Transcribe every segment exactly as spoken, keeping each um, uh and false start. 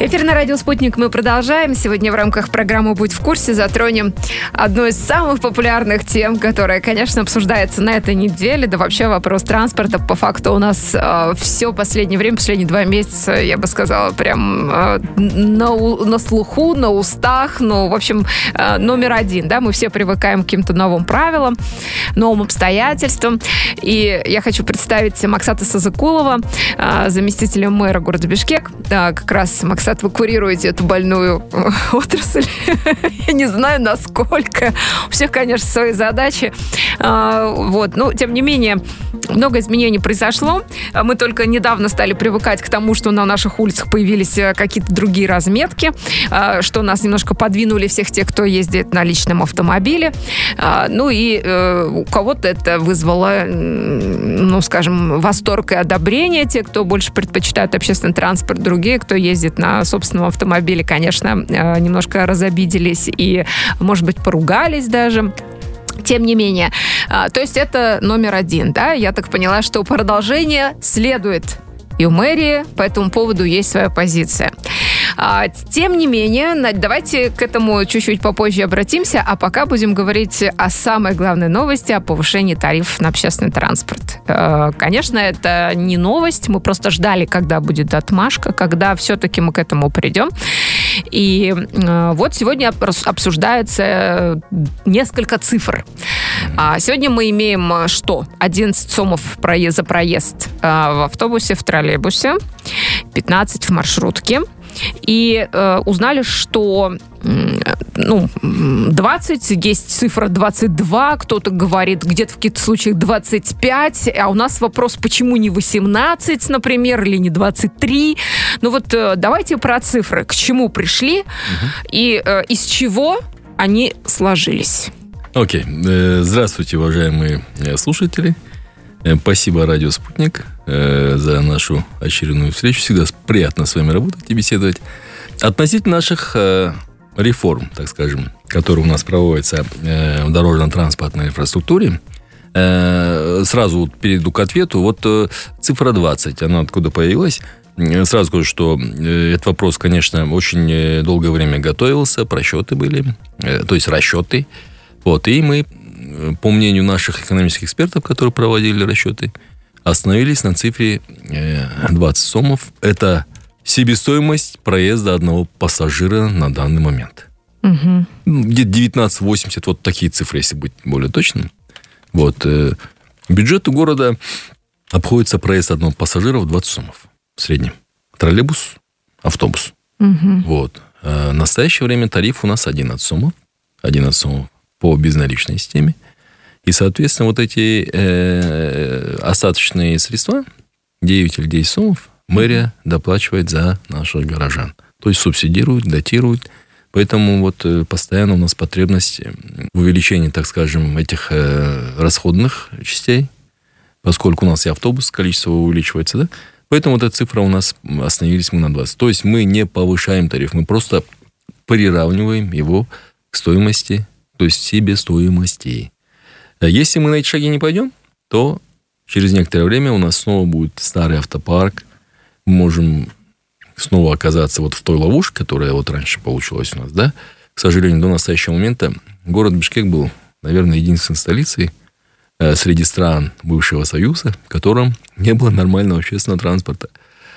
Эфир на радио «Спутник» мы продолжаем. Сегодня в рамках программы «Будь в курсе» затронем одну из самых популярных тем, которая, конечно, обсуждается на этой неделе. Да вообще вопрос транспорта. По факту у нас э, все последнее время, последние два месяца, я бы сказала, прям э, на, на слуху, на устах. Ну, в общем, э, номер один. Да? Мы все привыкаем к каким-то новым правилам, новым обстоятельствам. И я хочу представить Максата Сазыкулова, э, заместителя мэра города Бишкек. Да, как раз, Максат, вы курируете эту больную отрасль. Я не знаю, насколько. У всех, конечно, свои задачи. Вот. Но, тем не менее, много изменений произошло. Мы только недавно стали привыкать к тому, что на наших улицах появились какие-то другие разметки, что нас немножко подвинули всех тех, кто ездит на личном автомобиле. Ну и у кого-то это вызвало, ну, скажем, восторг и одобрение. Те, кто больше предпочитают общественный транспорт, другие, кто ездит на собственном автомобиле, конечно, немножко разобиделись и, может быть, поругались даже. Тем не менее. То есть это номер один, да? Я так поняла, что продолжение следует. И у мэрии по этому поводу есть своя позиция. Тем не менее, давайте к этому чуть-чуть попозже обратимся, а пока будем говорить о самой главной новости, о повышении тарифов на общественный транспорт. Конечно, это не новость, мы просто ждали, когда будет отмашка, когда все-таки мы к этому придем. И вот сегодня обсуждается несколько цифр. Сегодня мы имеем что? одиннадцать сомов за проезд в автобусе, в троллейбусе, пятнадцать в маршрутке. И э, узнали, что э, ну, двадцать, есть цифра двадцать два, кто-то говорит, где-то в каких-то случаях двадцать пять, а у нас вопрос, почему не восемнадцать, например, или не двадцать три. Ну вот э, давайте про цифры, к чему пришли угу. и э, из чего они сложились. Окей. Okay. Здравствуйте, уважаемые слушатели. Спасибо, радио «Спутник», за нашу очередную встречу. Всегда приятно с вами работать и беседовать. Относительно наших реформ, так скажем, которые у нас проводятся в дорожно-транспортной инфраструктуре, сразу вот перейду к ответу. Вот цифра двадцать, она откуда появилась? Сразу скажу, что этот вопрос, конечно, очень долгое время готовился, просчеты были, то есть расчеты. Вот, и мы, по мнению наших экономических экспертов, которые проводили расчеты, остановились на цифре двадцать сомов. Это себестоимость проезда одного пассажира на данный момент. Угу. Где-то девятнадцать восемьдесят, вот такие цифры, если быть более точным. Вот. Бюджету города обходится проезд одного пассажира в двадцать сомов в среднем. Троллейбус, автобус. Угу. Вот. А в настоящее время тариф у нас одиннадцать сомов. одиннадцать сомов по безналичной системе. И, соответственно, вот эти э, остаточные средства, девять или десять сомов, мэрия доплачивает за наших горожан. То есть субсидирует, датирует. Поэтому вот постоянно у нас потребность в увеличении, так скажем, этих э, расходных частей, поскольку у нас и автобус, количество увеличивается, да? Поэтому вот эта цифра у нас, остановились мы на двадцать. То есть мы не повышаем тариф, мы просто приравниваем его к стоимости, то есть себестоимости. Если мы на эти шаги не пойдем, то через некоторое время у нас снова будет старый автопарк. Мы можем снова оказаться вот в той ловушке, которая вот раньше получилась у нас, да. К сожалению, до настоящего момента город Бишкек был, наверное, единственной столицей э, среди стран бывшего Союза, в котором не было нормального общественного транспорта.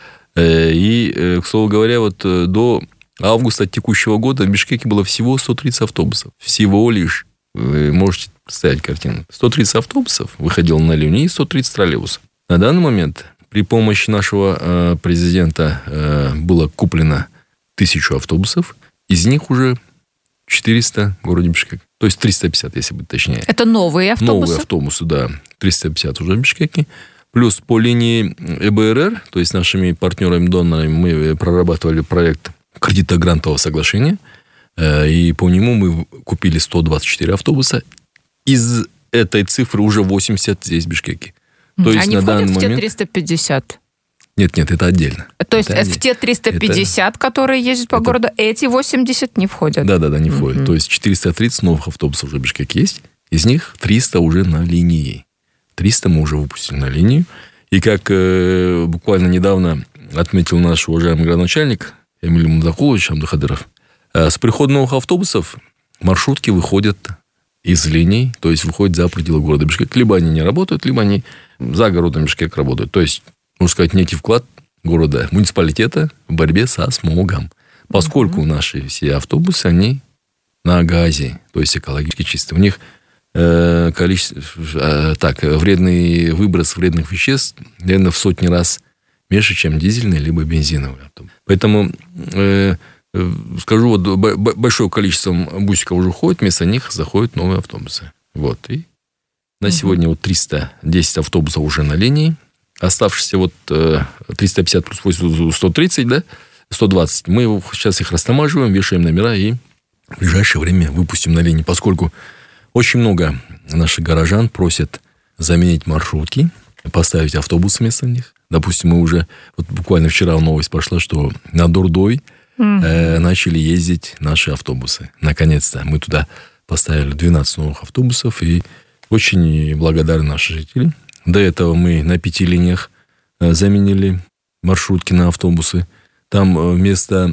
Э, и, э, к слову говоря, вот э, до августа текущего года в Бишкеке было всего сто тридцать автобусов. Всего лишь. Вы можете представить картину. сто тридцать автобусов выходило на линию и сто тридцать троллейбусов. На данный момент при помощи нашего э, президента э, было куплено тысячу автобусов. Из них уже четыреста в городе Бишкек. То есть триста пятьдесят, если быть точнее. Это новые автобусы? Новые автобусы, да. триста пятьдесят уже в Бишкеке. Плюс по линии э бэ эр эр, то есть нашими партнерами-донорами, мы прорабатывали проект кредитно-грантового соглашения. И по нему мы купили сто двадцать четыре автобуса. Из этой цифры уже восемьдесят здесь, в Бишкеке. То есть они на входят данный в те момент... триста пятьдесят? Нет, нет, это отдельно. То есть это в те триста пятьдесят, это... которые ездят по это... городу, эти восемьдесят не входят? Да, да, да, не входят. Mm-hmm. То есть четыреста тридцать новых автобусов уже в Бишкеке есть. Из них триста уже на линии. триста мы уже выпустили на линию. И как э, буквально недавно отметил наш уважаемый градоначальник Эмиль Мамдакулович Абдухадыров. С приходом новых автобусов маршрутки выходят из линий, то есть выходят за пределы города Бишкек. Либо они не работают, либо они за городом Бишкек работают. То есть, можно сказать, некий вклад города, муниципалитета в борьбе со смогом. Поскольку mm-hmm. наши все автобусы, они на газе, то есть экологически чистые. У них э, количество, э, так, вредный выброс вредных веществ, наверное, в сотни раз меньше, чем дизельный либо бензиновый автобус. Поэтому э, э, скажу, вот б- большое количество бусиков уже уходит, вместо них заходят новые автобусы. Вот. И на mm-hmm. сегодня вот триста десять автобусов уже на линии. Оставшиеся вот э, триста пятьдесят плюс восемьдесят, сто тридцать, да, сто двадцать. Мы сейчас их растамаживаем, вешаем номера и в ближайшее время выпустим на линии, поскольку очень много наших горожан просят заменить маршрутки, поставить автобус вместо них. Допустим, мы уже, вот буквально вчера новость пошла, что на Дурдой mm-hmm. э, начали ездить наши автобусы. Наконец-то мы туда поставили двенадцать новых автобусов, и очень благодарны наши жители. До этого мы на пяти линиях э, заменили маршрутки на автобусы. Там э, вместо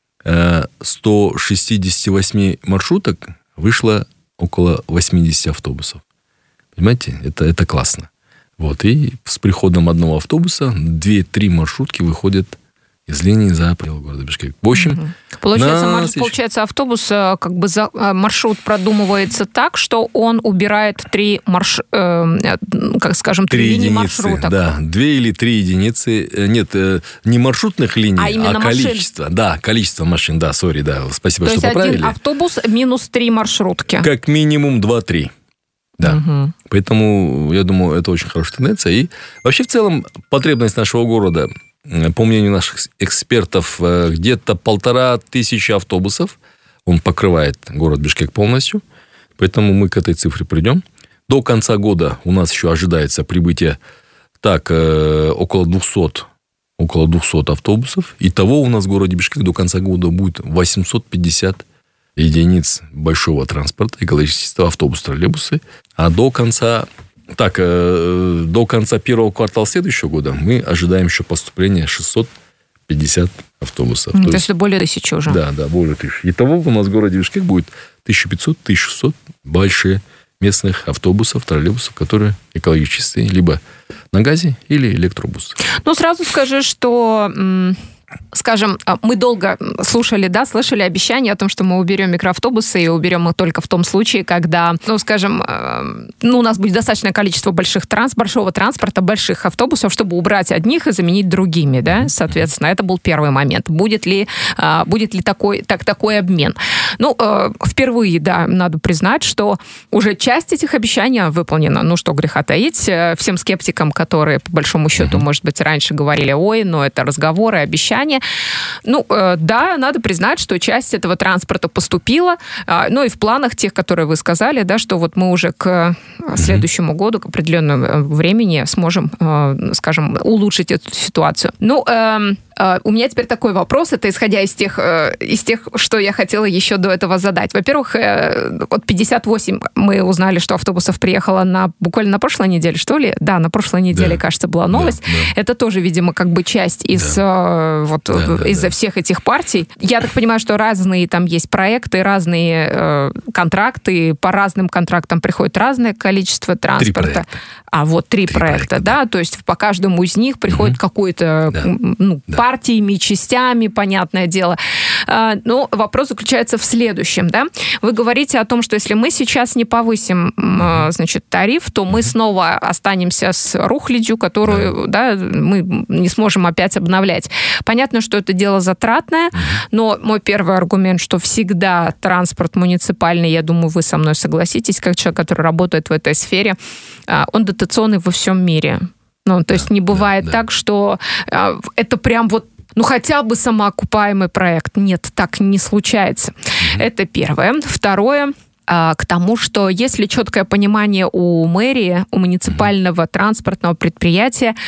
сто шестьдесят восемь маршруток вышло около восемьдесят автобусов. Понимаете? Это, это классно. Вот. И с приходом одного автобуса две-три маршрутки выходят из линии за пределы города Бишкек. В общем, угу. получается, на... марш... получается, автобус, как бы за... маршрут продумывается так, что он убирает три марш... э, как скажем, три, три линии единицы, маршруток. Да, две или три единицы. Нет, не маршрутных линий, а, а количество. Машин. Да, количество машин. Да, сори, да. Спасибо, То что есть поправили. Один автобус минус три маршрутки. Как минимум два-три. Да. Угу. Поэтому, я думаю, это очень хорошая тенденция. И вообще, в целом, потребность нашего города, по мнению наших экспертов, где-то полтора тысячи автобусов. Он покрывает город Бишкек полностью. Поэтому мы к этой цифре придем. До конца года у нас еще ожидается прибытие так, около двухсот, около двухсот автобусов. Итого у нас в городе Бишкек до конца года будет восемьсот пятьдесят единиц большого транспорта, экологического автобуса, троллейбусы. А до конца... Так, э, до конца первого квартала следующего года мы ожидаем еще поступления шестьсот пятьдесят автобусов. Mm, то, то есть более тысячи уже. Да, да, более тысячи. Итого у нас в городе Бишкек будет тысяча пятьсот - тысяча шестьсот больших местных автобусов, троллейбусов, которые экологически чистые, либо на газе или электробусы. Ну, сразу скажи, что... М- Скажем, мы долго слушали, да, слышали обещания о том, что мы уберем микроавтобусы и уберем их только в том случае, когда, ну, скажем, ну, у нас будет достаточное количество больших транс, большого транспорта, больших автобусов, чтобы убрать одних и заменить другими, да, соответственно, это был первый момент. Будет ли, будет ли такой, так, такой обмен? Ну, впервые, да, надо признать, что уже часть этих обещаний выполнена. Ну, что греха таить. Всем скептикам, которые, по большому счету, может быть, раньше говорили, ой, но это разговоры, обещания. Ну, э, да, надо признать, что часть этого транспорта поступила, э, ну и в планах тех, которые вы сказали, да, что вот мы уже к следующему mm-hmm. году, к определенному времени сможем, э, скажем, улучшить эту ситуацию. Ну, э, э, у меня теперь такой вопрос, это исходя из тех, э, из тех, что я хотела еще до этого задать. Во-первых, э, вот пятьдесят восемь мы узнали, что автобусов приехало на, буквально на прошлой неделе, что ли? Да, на прошлой неделе, да. кажется, была новость. Да, да. Это тоже, видимо, как бы часть из... Да. Вот да, да, из-за да. всех этих партий. Я так понимаю, что разные там есть проекты, разные э, контракты, по разным контрактам приходит разное количество транспорта. А вот три, три проекта, проекта да? да, то есть по каждому из них приходит угу. какой-то да. ну, да. партиями, частями, понятное дело. А, но вопрос заключается в следующем, да. Вы говорите о том, что если мы сейчас не повысим, угу. значит, тариф, то угу. мы снова останемся с рухлядью, которую, да. Да, мы не сможем опять обновлять. Понятно, что это дело затратное, угу. но мой первый аргумент, что всегда транспорт муниципальный, я думаю, вы со мной согласитесь, как человек, который работает в этой сфере, он дотационный во всем мире. Ну, то да, есть не бывает да, так, да. что это прям вот ну, хотя бы самоокупаемый проект. Нет, так не случается. Угу. Это первое. Второе, к тому, что есть ли четкое понимание у мэрии, у муниципального транспортного предприятия,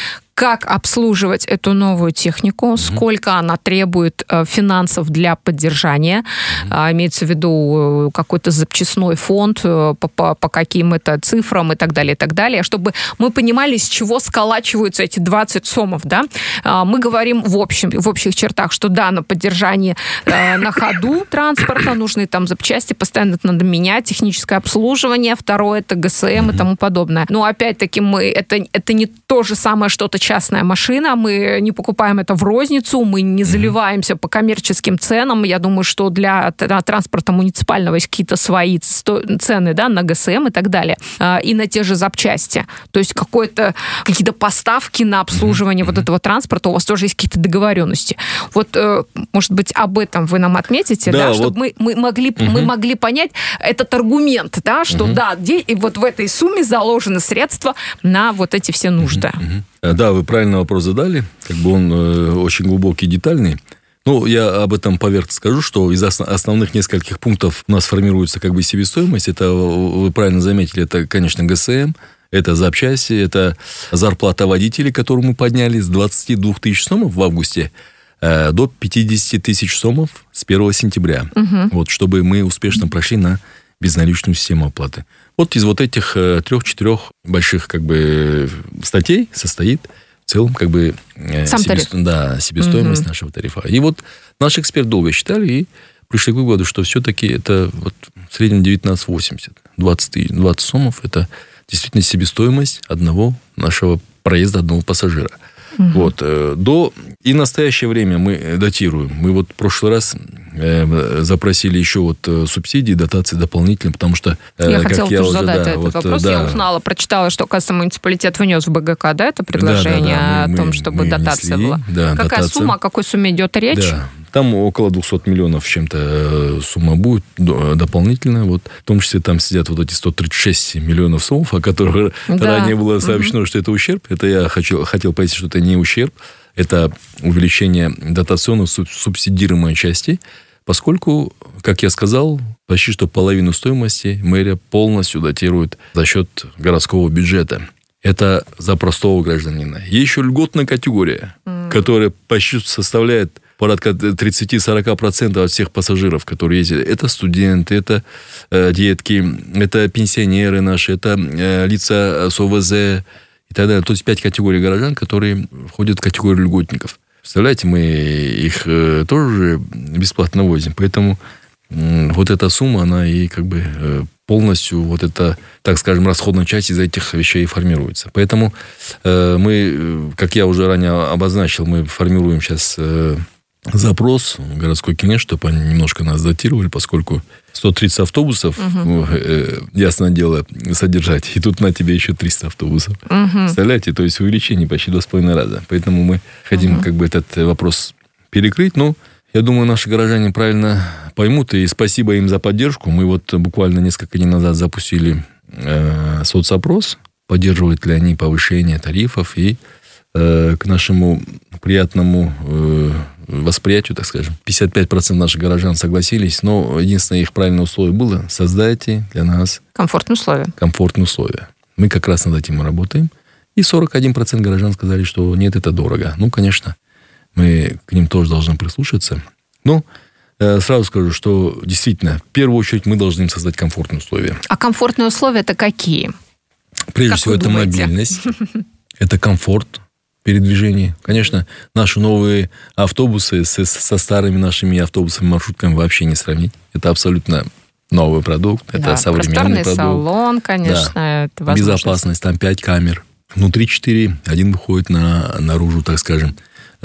как обслуживать эту новую технику, угу. сколько она требует э, финансов для поддержания, угу. э, имеется в виду какой-то запчастной фонд, э, по, по, по каким это цифрам и так далее, и так далее, чтобы мы понимали, с чего сколачиваются эти двадцать сомов, да. Э, мы говорим в общем, в общих чертах, что да, на поддержание э, на ходу транспорта нужны там запчасти, постоянно это надо менять, техническое обслуживание, второе это ГСМ mm-hmm. и тому подобное. Но опять-таки мы, это, это не то же самое, что-то частная машина, мы не покупаем это в розницу, мы не заливаемся mm-hmm. по коммерческим ценам. Я думаю, что для транспорта муниципального есть какие-то свои цены, да, на ГСМ и так далее, и на те же запчасти. То есть какое-то, какие-то поставки на обслуживание mm-hmm. вот этого транспорта, у вас тоже есть какие-то договоренности. Вот, может быть, об этом вы нам отметите, да, да, вот... чтобы мы, мы, могли, угу. мы могли понять этот аргумент, да, что угу. да, де, и вот в этой сумме заложены средства на вот эти все нужды. Угу. Да, вы правильно вопрос задали, как бы он э, очень глубокий, детальный. Ну, я об этом поверх скажу, что из основных нескольких пунктов у нас формируется как бы себестоимость. Это, вы правильно заметили, это, конечно, ГСМ, это запчасти, это зарплата водителей, которую мы подняли с двадцати двух тысяч сомов в августе до пятидесяти тысяч сомов с первого сентября. Угу. Вот, чтобы мы успешно прошли на безналичную систему оплаты. Вот из вот этих трех-четырех больших как бы статей состоит в целом как бы себесто... да, себестоимость угу. нашего тарифа. И вот наши эксперты долго считали и пришли к выводу, что все-таки это вот в среднем девятнадцать восемьдесят. двадцать, двадцать сомов – это действительно себестоимость одного нашего проезда, одного пассажира. Угу. Вот, до... И в настоящее время мы датируем. Мы вот в прошлый раз э, запросили еще вот субсидии, дотации дополнительные, потому что... Э, я хотела я тоже уже, задать да, этот вот, вопрос. Да. Я узнала, прочитала, что, оказывается, муниципалитет внес в БГК, да, это предложение да, да, да. Мы, о том, мы, чтобы мы дотация внесли, была. Да, какая дотация. сумма, о какой сумме идет речь? Да. Там около двухсот миллионов чем-то сумма будет дополнительная. Вот. В том числе там сидят вот эти сто тридцать шесть миллионов сомов, о которых да. ранее было сообщено, угу. что это ущерб. Это я хочу, хотел пояснить, что это не ущерб. Это увеличение дотационной субсидируемой части, поскольку, как я сказал, почти что половину стоимости мэрия полностью датирует за счет городского бюджета. Это за простого гражданина. Есть еще льготная категория, mm. которая почти составляет порядка тридцать-сорок процентов от всех пассажиров, которые ездят. Это студенты, это э, детки, это пенсионеры наши, это э, лица с ОВЗ и так далее. То есть пять категорий горожан, которые входят в категорию льготников. Представляете, мы их э, тоже бесплатно возим. Поэтому э, вот эта сумма, она и как бы э, полностью вот эта, так скажем, расходная часть из этих вещей формируется. Поэтому э, мы, как я уже ранее обозначил, мы формируем сейчас э, запрос в городской кабинет, чтобы они немножко нас датировали, поскольку сто тридцать автобусов, угу. э, ясное дело, содержать. И тут на тебе еще триста автобусов. Угу. Представляете? То есть увеличение почти два с половиной раза. Поэтому мы хотим угу. как бы этот вопрос перекрыть. Ну, я думаю, наши горожане правильно поймут. И спасибо им за поддержку. Мы вот буквально несколько дней назад запустили э, соцопрос. Поддерживают ли они повышение тарифов. И э, к нашему приятному э, восприятию, так скажем, пятьдесят пять процентов наших горожан согласились, но единственное их правильное условие было: создайте для нас комфортные условия. Комфортные условия. Мы как раз над этим и работаем. И сорок один процент горожан сказали, что нет, это дорого. Ну, конечно, мы к ним тоже должны прислушаться. Но э, сразу скажу, что действительно, в первую очередь мы должны им создать комфортные условия. А комфортные условия-то какие? Прежде как всего, это думаете? Мобильность, это комфорт передвижения. Конечно, наши новые автобусы со, со старыми нашими автобусами, маршрутками вообще не сравнить. Это абсолютно новый продукт. Это да, современный продукт. Салон, конечно. Да. Это безопасность. Там пять камер. Внутри четыре. Один выходит на, наружу, так скажем.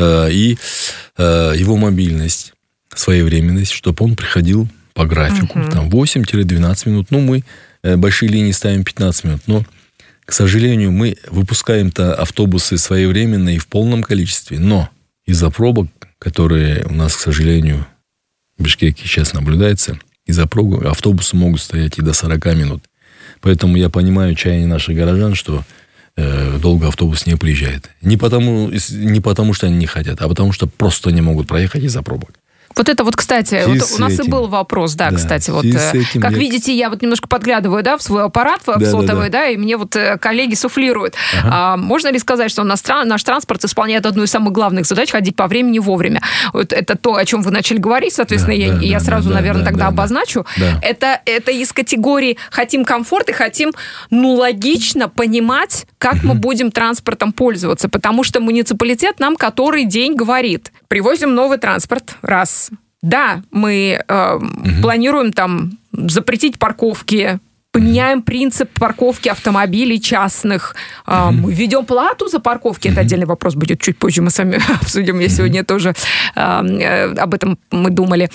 И его мобильность, своевременность, чтобы он приходил по графику. Угу. Там восемь-двенадцать минут. Ну, мы большие линии ставим пятнадцать минут. Но, к сожалению, мы выпускаем-то автобусы своевременно и в полном количестве. Но из-за пробок, которые у нас, к сожалению, в Бишкеке сейчас наблюдается, из-за пробок автобусы могут стоять и до сорок минут. Поэтому я понимаю чаяние наших горожан, что э, долго автобус не приезжает. Не потому, не потому, что они не хотят, а потому, что просто не могут проехать из-за пробок. Вот это вот, кстати, вот у нас этим. и был вопрос, да, да кстати, вот, этим, как я... видите, я вот немножко подглядываю, да, в свой аппарат, в да, сотовый, да, да. да, и мне вот коллеги суфлируют. Ага. А, можно ли сказать, что наш, наш транспорт исполняет одну из самых главных задач — ходить по времени вовремя? Вот это то, о чем вы начали говорить, соответственно, да, я, да, я сразу, да, наверное, да, тогда да, обозначу. Да. Это, это из категории хотим комфорт и хотим, ну, логично понимать, как угу. мы будем транспортом пользоваться, потому что муниципалитет нам который день говорит: привозим новый транспорт, раз. Да, мы э, угу. планируем там запретить парковки, поменяем принцип парковки автомобилей частных, э, угу. мы введем плату за парковки, угу. это отдельный вопрос будет, чуть позже мы с вами обсудим, я сегодня тоже э, э, об этом мы думали.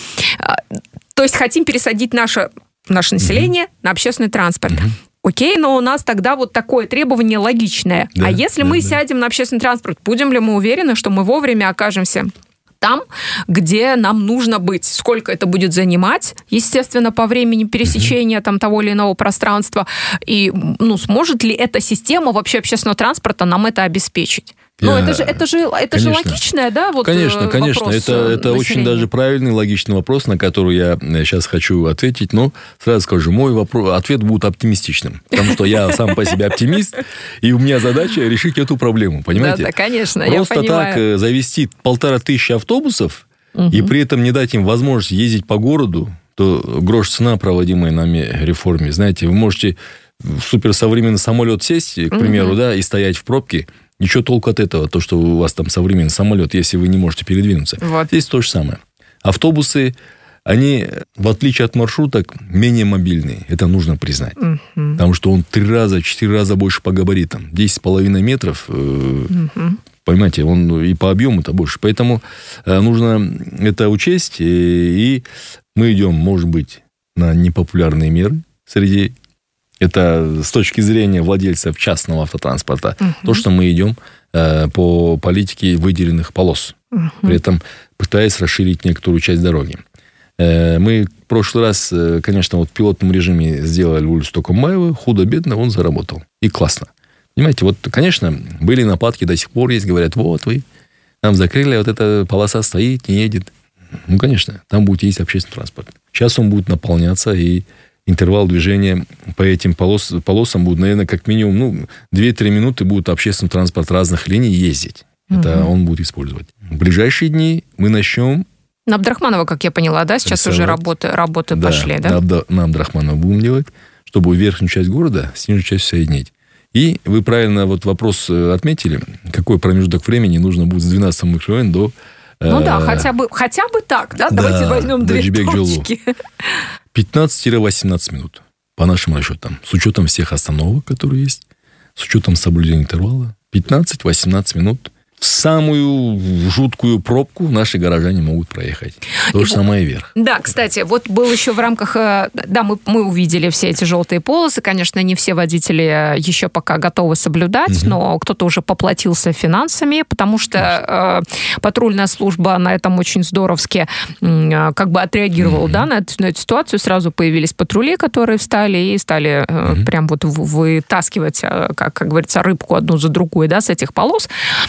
То есть хотим пересадить наше, наше население угу. на общественный транспорт. Угу. Окей, но у нас тогда вот такое требование логичное. Да, а если да, мы да. сядем на общественный транспорт, будем ли мы уверены, что мы вовремя окажемся там, где нам нужно быть? Сколько это будет занимать, естественно, по времени пересечения mm-hmm. там, того или иного пространства? И ну, сможет ли эта система вообще общественного транспорта нам это обеспечить? Ну, это же, это же, это же логичное, да? Вот конечно, конечно. Это, это очень даже правильный, логичный вопрос, на который я сейчас хочу ответить. Но сразу скажу, мой вопрос, ответ будет оптимистичным. Потому что я сам по себе оптимист, и у меня задача решить эту проблему. Понимаете? Да, да, конечно, просто я понимаю. так завести полтора тысячи автобусов, угу. и при этом не дать им возможность ездить по городу, то грош цена, проводимой нами реформе. Знаете, вы можете в суперсовременный самолет сесть, к примеру, угу. да, и стоять в пробке. Ничего толку от этого, то, что у вас там современный самолет, если вы не можете передвинуться. Вот. Здесь то же самое. Автобусы, они, в отличие от маршруток, менее мобильные. Это нужно признать. Угу. Потому что он три раза, четыре раза больше по габаритам. десять с половиной метров, угу. понимаете, он и по объему-то больше. Поэтому нужно это учесть. И мы идем, может быть, на непопулярные меры среди... Это с точки зрения владельцев частного автотранспорта. Uh-huh. То, что мы идем э, по политике выделенных полос. Uh-huh. При этом пытаясь расширить некоторую часть дороги. Э, мы в прошлый раз, э, конечно, вот в пилотном режиме сделали улицу Токомаева. Худо-бедно он заработал. И классно. Понимаете, вот, конечно, были нападки, до сих пор есть. Говорят, вот вы нам закрыли, вот эта полоса стоит, не едет. Ну, конечно, там будет есть общественный транспорт. Сейчас он будет наполняться, и интервал движения по этим полос, полосам будет, наверное, как минимум ну, две-три минуты будет общественный транспорт разных линий ездить. Угу. Это он будет использовать. В ближайшие дни мы начнем... На Абдрахманова, как я поняла, да? Сейчас рисовать. Уже работы, работы да, пошли, да? Да, на Абдрахманова будем делать, чтобы верхнюю часть города с нижней частью соединить. И вы правильно вот вопрос отметили, какой промежуток времени нужно будет с двенадцатого микрорайона до... Ну э- да, хотя бы, хотя бы так, да? да Давайте возьмем две точки. пятнадцать-восемнадцать минут, по нашим расчетам. С учетом всех остановок, которые есть, с учетом соблюдения интервала. пятнадцать-восемнадцать минут. В самую жуткую пробку наши горожане могут проехать. То и же самое и вверх. Да, кстати, вот был еще в рамках... Да, мы, мы увидели все эти желтые полосы. Конечно, не все водители еще пока готовы соблюдать, угу. но кто-то уже поплатился финансами, потому что э, патрульная служба на этом очень здоровски э, как бы отреагировала, угу. да, на, эту, на эту ситуацию. Сразу появились патрули, которые встали и стали э, угу. прям вот вытаскивать, э, как, как говорится, рыбку одну за другой, да, с этих полос.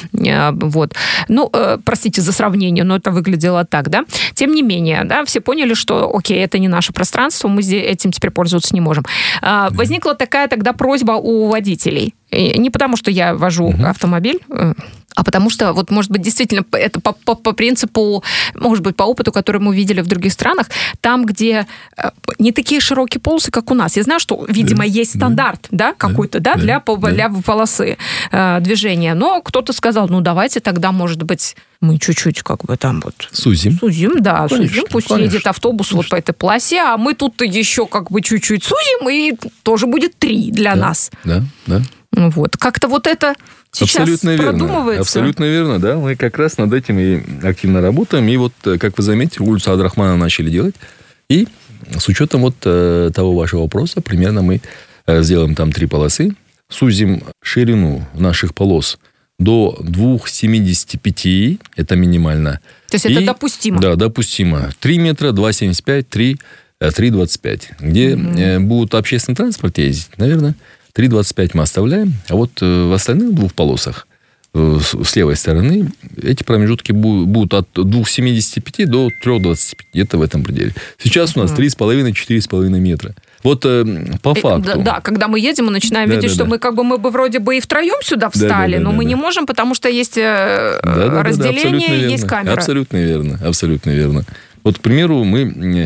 Вот. Ну, э, простите за сравнение, но это выглядело так, да. Тем не менее, да, все поняли, что, окей, это не наше пространство, мы здесь этим теперь пользоваться не можем. Э, возникла такая тогда просьба у водителей. И не потому, что я вожу угу. автомобиль, а потому что, вот, может быть, действительно, это по, по, по принципу, может быть, по опыту, который мы видели в других странах, там, где не такие широкие полосы, как у нас. Я знаю, что, видимо, да, есть стандарт, да, да какой-то, да, да, для, да, для полосы э, движения, но кто-то сказал, ну, давайте тогда, может быть, мы чуть-чуть как бы там вот... Сузим. Сузим, да, конечно, сузим, пусть конечно, едет автобус конечно. Вот по этой полосе, а мы тут еще как бы чуть-чуть сузим, и тоже будет три для да, нас. Да, да. Вот. Как-то вот это сейчас абсолютно продумывается. Верно. Абсолютно верно, да. Мы как раз над этим и активно работаем. И вот, как вы заметили, улицу Абдрахманова начали делать. И с учетом вот того вашего вопроса, примерно мы сделаем там три полосы, сузим ширину наших полос до две целых семьдесят пять, это минимально. То есть и, это допустимо? Да, допустимо. три метра, два целых семьдесят пять, три, три двадцать пять. Где mm-hmm. будут общественный транспорт ездить, наверное, три двадцать пять мы оставляем, а вот в остальных двух полосах с левой стороны, эти промежутки будут от двух семидесяти пяти до трёх двадцати пяти, где-то в этом пределе. Сейчас у нас три с половиной - четыре с половиной метра. Вот э, по факту. Да, да, когда мы едем, мы начинаем да, видеть, да, что да. мы как бы мы бы вроде бы и втроем сюда встали, да, да, но да, мы да. не можем, потому что есть да, разделение, да, да, есть камера. Абсолютно верно, абсолютно верно. Вот, к примеру, мы...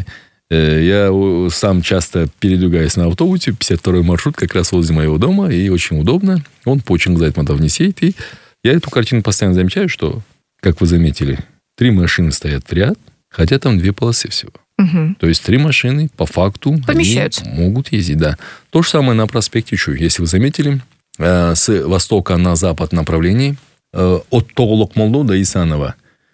Я сам часто передвигаюсь на автобусе, пятьдесят второй маршрут как раз возле моего дома, и очень удобно. Он по Чингизайтматов не сеет, и я эту картину постоянно замечаю, что, как вы заметили, три машины стоят в ряд, хотя там две полосы всего. Угу. То есть три машины по факту помещаются. Могут ездить, да. То же самое на проспекте Чуй. Если вы заметили, с востока на запад направлении, от Тоголок-Молдо до Исанова,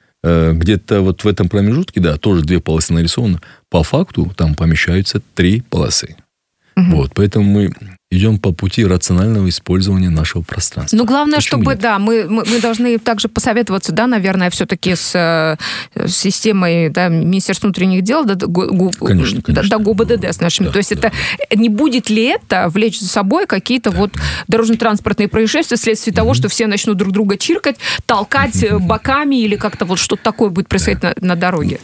где-то вот в этом промежутке, да, тоже две полосы нарисованы. По факту там помещаются три полосы. Угу. Вот, поэтому мы идем по пути рационального использования нашего пространства. Ну, главное, Почему чтобы, нет? да, мы, мы, мы должны также посоветоваться, да, наверное, все-таки с, с системой, да, Министерства внутренних дел, да, гу, конечно, конечно. да, ГУБДД с нашими. Да, То есть да, это да. не будет ли это влечь за собой какие-то да. вот дорожно-транспортные происшествия вследствие mm-hmm. того, что все начнут друг друга чиркать, толкать mm-hmm. боками или как-то вот что-то такое будет происходить да. на, на дороге?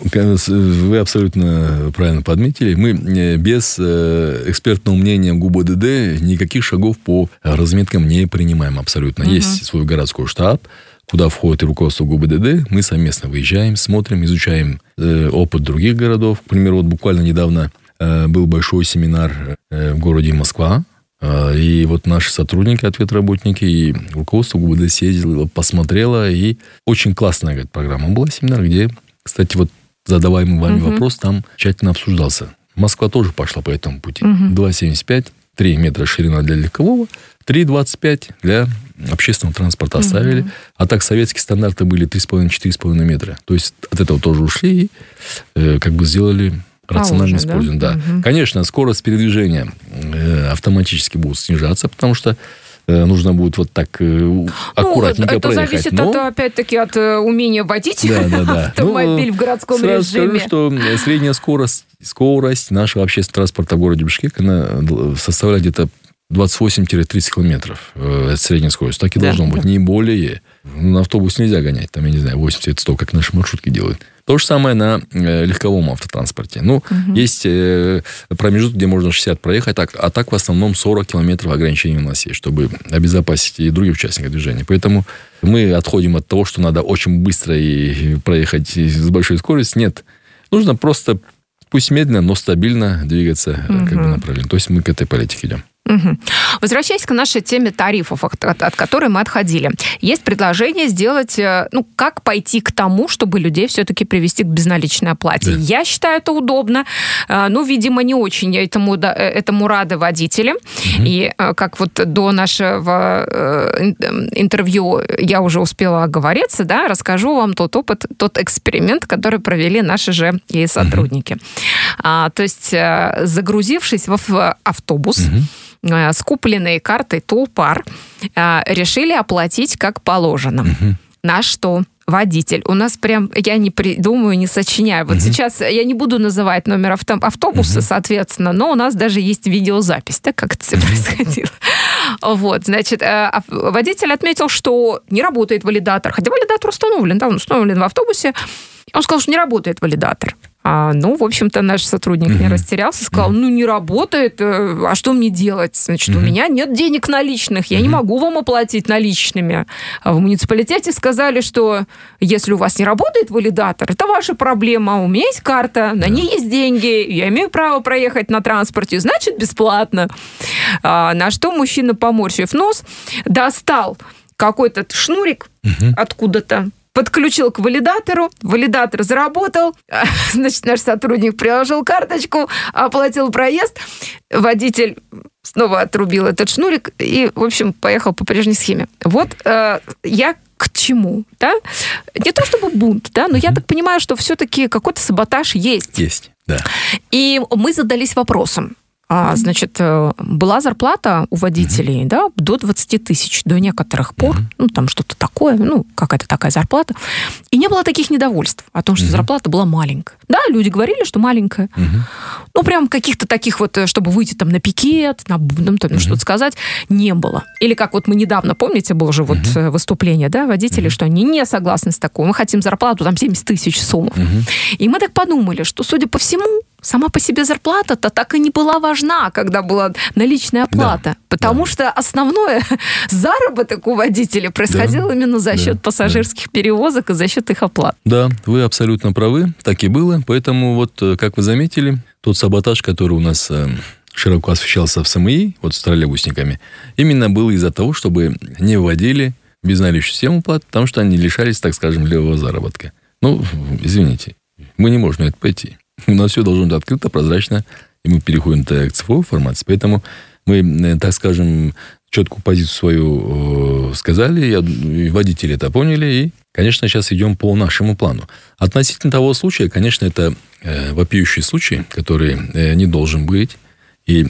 Вы абсолютно правильно подметили. Мы без экспертного мнения ГУБДД никаких шагов по разметкам не принимаем абсолютно. Uh-huh. Есть свой городской штаб, куда входит и руководство ГУБДД. Мы совместно выезжаем, смотрим, изучаем э, опыт других городов. К примеру, вот буквально недавно э, был большой семинар э, в городе Москва. Э, и вот наши сотрудники, ответработники и руководство ГУБДД съездило, посмотрело. И очень классная, говорит, программа была, семинар, где, кстати, вот задаваемый вами uh-huh. вопрос там тщательно обсуждался. Москва тоже пошла по этому пути. Uh-huh. два семьдесят пять три метра ширина для легкового, три двадцать пять для общественного транспорта оставили. Mm-hmm. А так советские стандарты были три с половиной - четыре с половиной метра. То есть от этого тоже ушли и э, как бы сделали рациональное использование. Да? Да. Mm-hmm. Конечно, скорость передвижения э, автоматически будет снижаться, потому что э, нужно будет вот так э, аккуратненько ну, проехать. Это зависит, Но... от, опять-таки, от э, умения водить да, да, да. автомобиль ну, в городском сразу режиме. Скажу, что средняя скорость Скорость нашего общественного транспорта в городе Бишкек, она составляет где-то двадцать восемь - тридцать километров. Это средняя скорость. Так и да, должно да. быть, не более. На автобус нельзя гонять, там, я не знаю, восемьдесят - сто, как наши маршрутки делают. То же самое на легковом автотранспорте. Ну, угу. есть промежуток, где можно шестьдесят проехать, а так, а так в основном сорок километров ограничений у нас есть, чтобы обезопасить и других участников движения. Поэтому мы отходим от того, что надо очень быстро и проехать с большой скоростью. Нет. Нужно просто... Пусть медленно, но стабильно двигаться угу. как бы направленно. То есть мы к этой политике идем. Угу. Возвращаясь к нашей теме тарифов, от, от которой мы отходили. Есть предложение сделать, ну, как пойти к тому, чтобы людей все-таки привести к безналичной оплате. Да. Я считаю это удобно. Ну, видимо, не очень этому, этому рады водители. Угу. И как вот до нашего интервью я уже успела оговориться, да, расскажу вам тот опыт, тот эксперимент, который провели наши же и сотрудники. Угу. А, то есть, загрузившись в автобус, угу. с купленной картой Тулпар, решили оплатить как положено. Угу. На что водитель, у нас прям, я не придумаю, не сочиняю. Вот угу. сейчас я не буду называть номер авто, автобуса, угу. соответственно, но у нас даже есть видеозапись, да, как это все происходило. Вот, значит, водитель отметил, что не работает валидатор, хотя валидатор установлен, да, он установлен в автобусе. Он сказал, что не работает валидатор. А, ну, в общем-то, наш сотрудник mm-hmm. не растерялся, сказал, ну, не работает, а что мне делать? Значит, mm-hmm. у меня нет денег наличных, я mm-hmm. не могу вам оплатить наличными. А в муниципалитете сказали, что если у вас не работает валидатор, это ваша проблема, у меня есть карта, на ней есть деньги, я имею право проехать на транспорте, значит, бесплатно. А, на что мужчина, поморщив нос, достал какой-то шнурик mm-hmm. откуда-то, подключил к валидатору, валидатор заработал, значит, наш сотрудник приложил карточку, оплатил проезд, водитель снова отрубил этот шнурик и, в общем, поехал по прежней схеме. Вот э, я к чему, да? Не то чтобы бунт, да, но mm-hmm. я так понимаю, что все-таки какой-то саботаж есть. Есть, да. И мы задались вопросом, А, значит, была зарплата у водителей, mm-hmm. да, до двадцать тысяч, до некоторых пор, mm-hmm. ну, там что-то такое, ну, какая-то такая зарплата. И не было таких недовольств о том, что mm-hmm. зарплата была маленькая. Да, люди говорили, что маленькая. Mm-hmm. Ну, прям каких-то таких вот, чтобы выйти там на пикет, на, ну, там, mm-hmm. что-то сказать, не было. Или как вот мы недавно, помните, было же вот mm-hmm. выступление, да, водителей, mm-hmm. что они не согласны с такой. Мы хотим зарплату там семьдесят тысяч сомов. Mm-hmm. И мы так подумали, что, судя по всему, сама по себе зарплата-то так и не была важна, когда была наличная оплата. Да, потому да. что основное заработок у водителей происходил да, именно за счет да, пассажирских да. перевозок и за счет их оплат. Да, вы абсолютно правы, так и было. Поэтому вот, как вы заметили, тот саботаж, который у нас широко освещался в СМИ, вот с троллейбусниками, именно был из-за того, чтобы не вводили безналичную систему оплат, потому что они лишались, так скажем, левого заработка. Ну, извините, мы не можем это пойти. У нас все должно быть открыто, прозрачно, и мы переходим к цифровой формации. Поэтому мы, так скажем, четкую позицию свою сказали, и водители это поняли, и, конечно, сейчас идем по нашему плану. Относительно того случая, конечно, это вопиющий случай, который не должен быть. И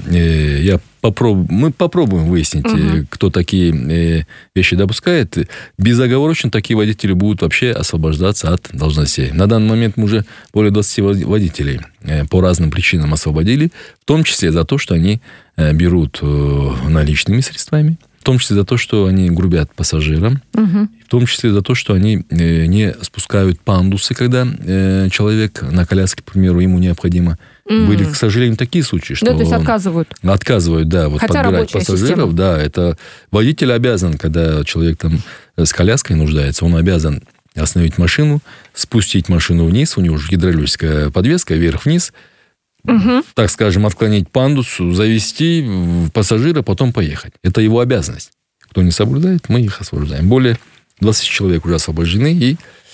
я попроб... мы попробуем выяснить, угу. кто такие вещи допускает. Безоговорочно такие водители будут вообще освобождаться от должностей. На данный момент мы уже более двадцати водителей по разным причинам освободили, в том числе за то, что они берут наличными средствами, в том числе за то, что они грубят пассажирам, угу. в том числе за то, что они не спускают пандусы, когда человек на коляске, к примеру, ему необходимо. Mm. Были, к сожалению, такие случаи, что... Да, то есть отказывают. Отказывают, да. Вот хотя подбирать пассажиров, система. Да. Это водитель обязан, когда человек там с коляской нуждается, он обязан остановить машину, спустить машину вниз, у него уже гидравлическая подвеска, вверх-вниз, угу. так скажем, отклонить пандус, завести пассажира, потом поехать. Это его обязанность. Кто не соблюдает, мы их освобождаем. Более двадцать человек уже освобождены, и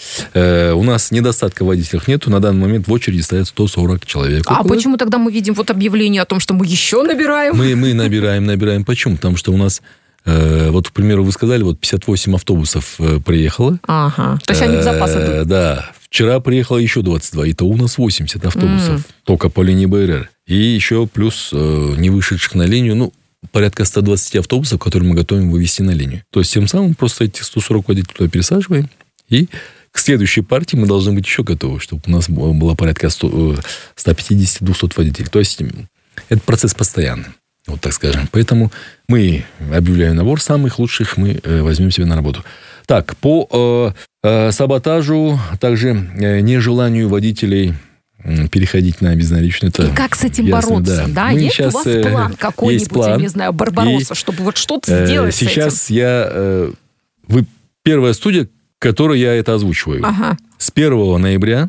э, у нас недостатка водителей нету. На данный момент в очереди стоят сто сорок человек. А около. Почему тогда мы видим вот объявление о том, что мы еще набираем? Мы, мы набираем, набираем. Почему? Потому что у нас, э, вот, к примеру, вы сказали, вот пятьдесят восемь автобусов э, приехало. Ага, то есть они в запас идут. Э, да. Вчера приехало еще двадцать два. Это у нас восемьдесят автобусов. Mm. Только по линии БРР. И еще плюс э, не вышедших на линию, ну, порядка сто двадцать автобусов, которые мы готовим вывести на линию. То есть, тем самым просто эти сто сорок водителей туда пересаживаем. И к следующей партии мы должны быть еще готовы, чтобы у нас было порядка сто пятьдесят - двести водителей. То есть, это процесс постоянный, вот так скажем. Поэтому мы объявляем набор самых лучших, мы возьмем себе на работу. Так, по э, э, саботажу, также э, нежеланию водителей переходить на безналичную. И как с этим ясно, бороться? Да. Да? Есть у вас план какой-нибудь, план, я не знаю, Барбаросса, и, чтобы вот что-то сделать э, сейчас с этим? я... Э, вы первая студия, которой я это озвучиваю. Ага. С первого ноября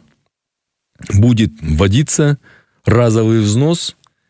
будет вводиться разовый взнос,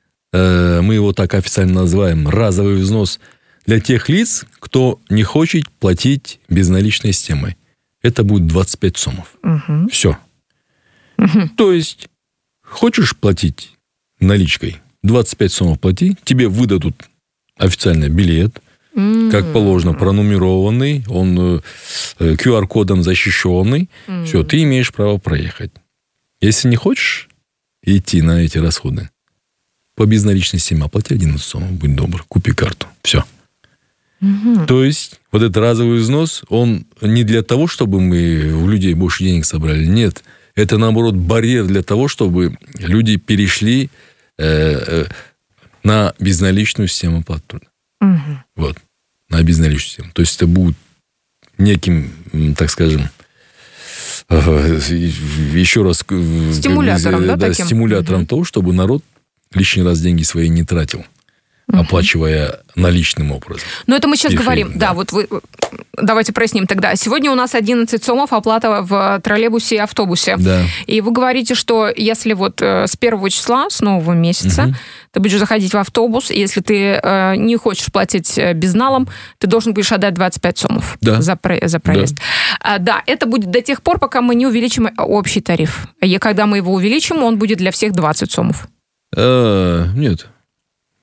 э, мы его так официально называем, разовый взнос для тех лиц, кто не хочет платить безналичной системой. Это будет двадцать пять сомов. Угу. Все. Угу. То есть, хочешь платить наличкой, двадцать пять сомов плати, тебе выдадут официально билет, mm-hmm. как положено, пронумерованный, он э, ку ар-кодом защищенный. Mm-hmm. Все, ты имеешь право проехать. Если не хочешь идти на эти расходы, по безналичной системе оплати одиннадцать сомов, будь добр, купи карту. Все. Mm-hmm. То есть, вот этот разовый взнос, он не для того, чтобы мы у людей больше денег собрали, нет. Это, наоборот, барьер для того, чтобы люди перешли э, э, на безналичную систему оплаты труда. Угу. Вот. На безналичную систему. То есть, это будет неким, так скажем, э, еще раз... Стимулятором, э, да, да, таким? Стимулятором угу. того, чтобы народ лишний раз деньги свои не тратил, угу. оплачивая наличным образом. Но это мы сейчас Их говорим. время, да, да, вот вы... Давайте проясним тогда. Сегодня у нас одиннадцать сомов оплата в троллейбусе и автобусе. Да. И вы говорите, что если вот с первого числа, с нового месяца, угу. ты будешь заходить в автобус, и если ты э, не хочешь платить безналом, ты должен будешь отдать двадцать пять сомов да. за, про, за проезд. Да. А, да, это будет до тех пор, пока мы не увеличим общий тариф. И когда мы его увеличим, он будет для всех двадцать сомов. А, нет.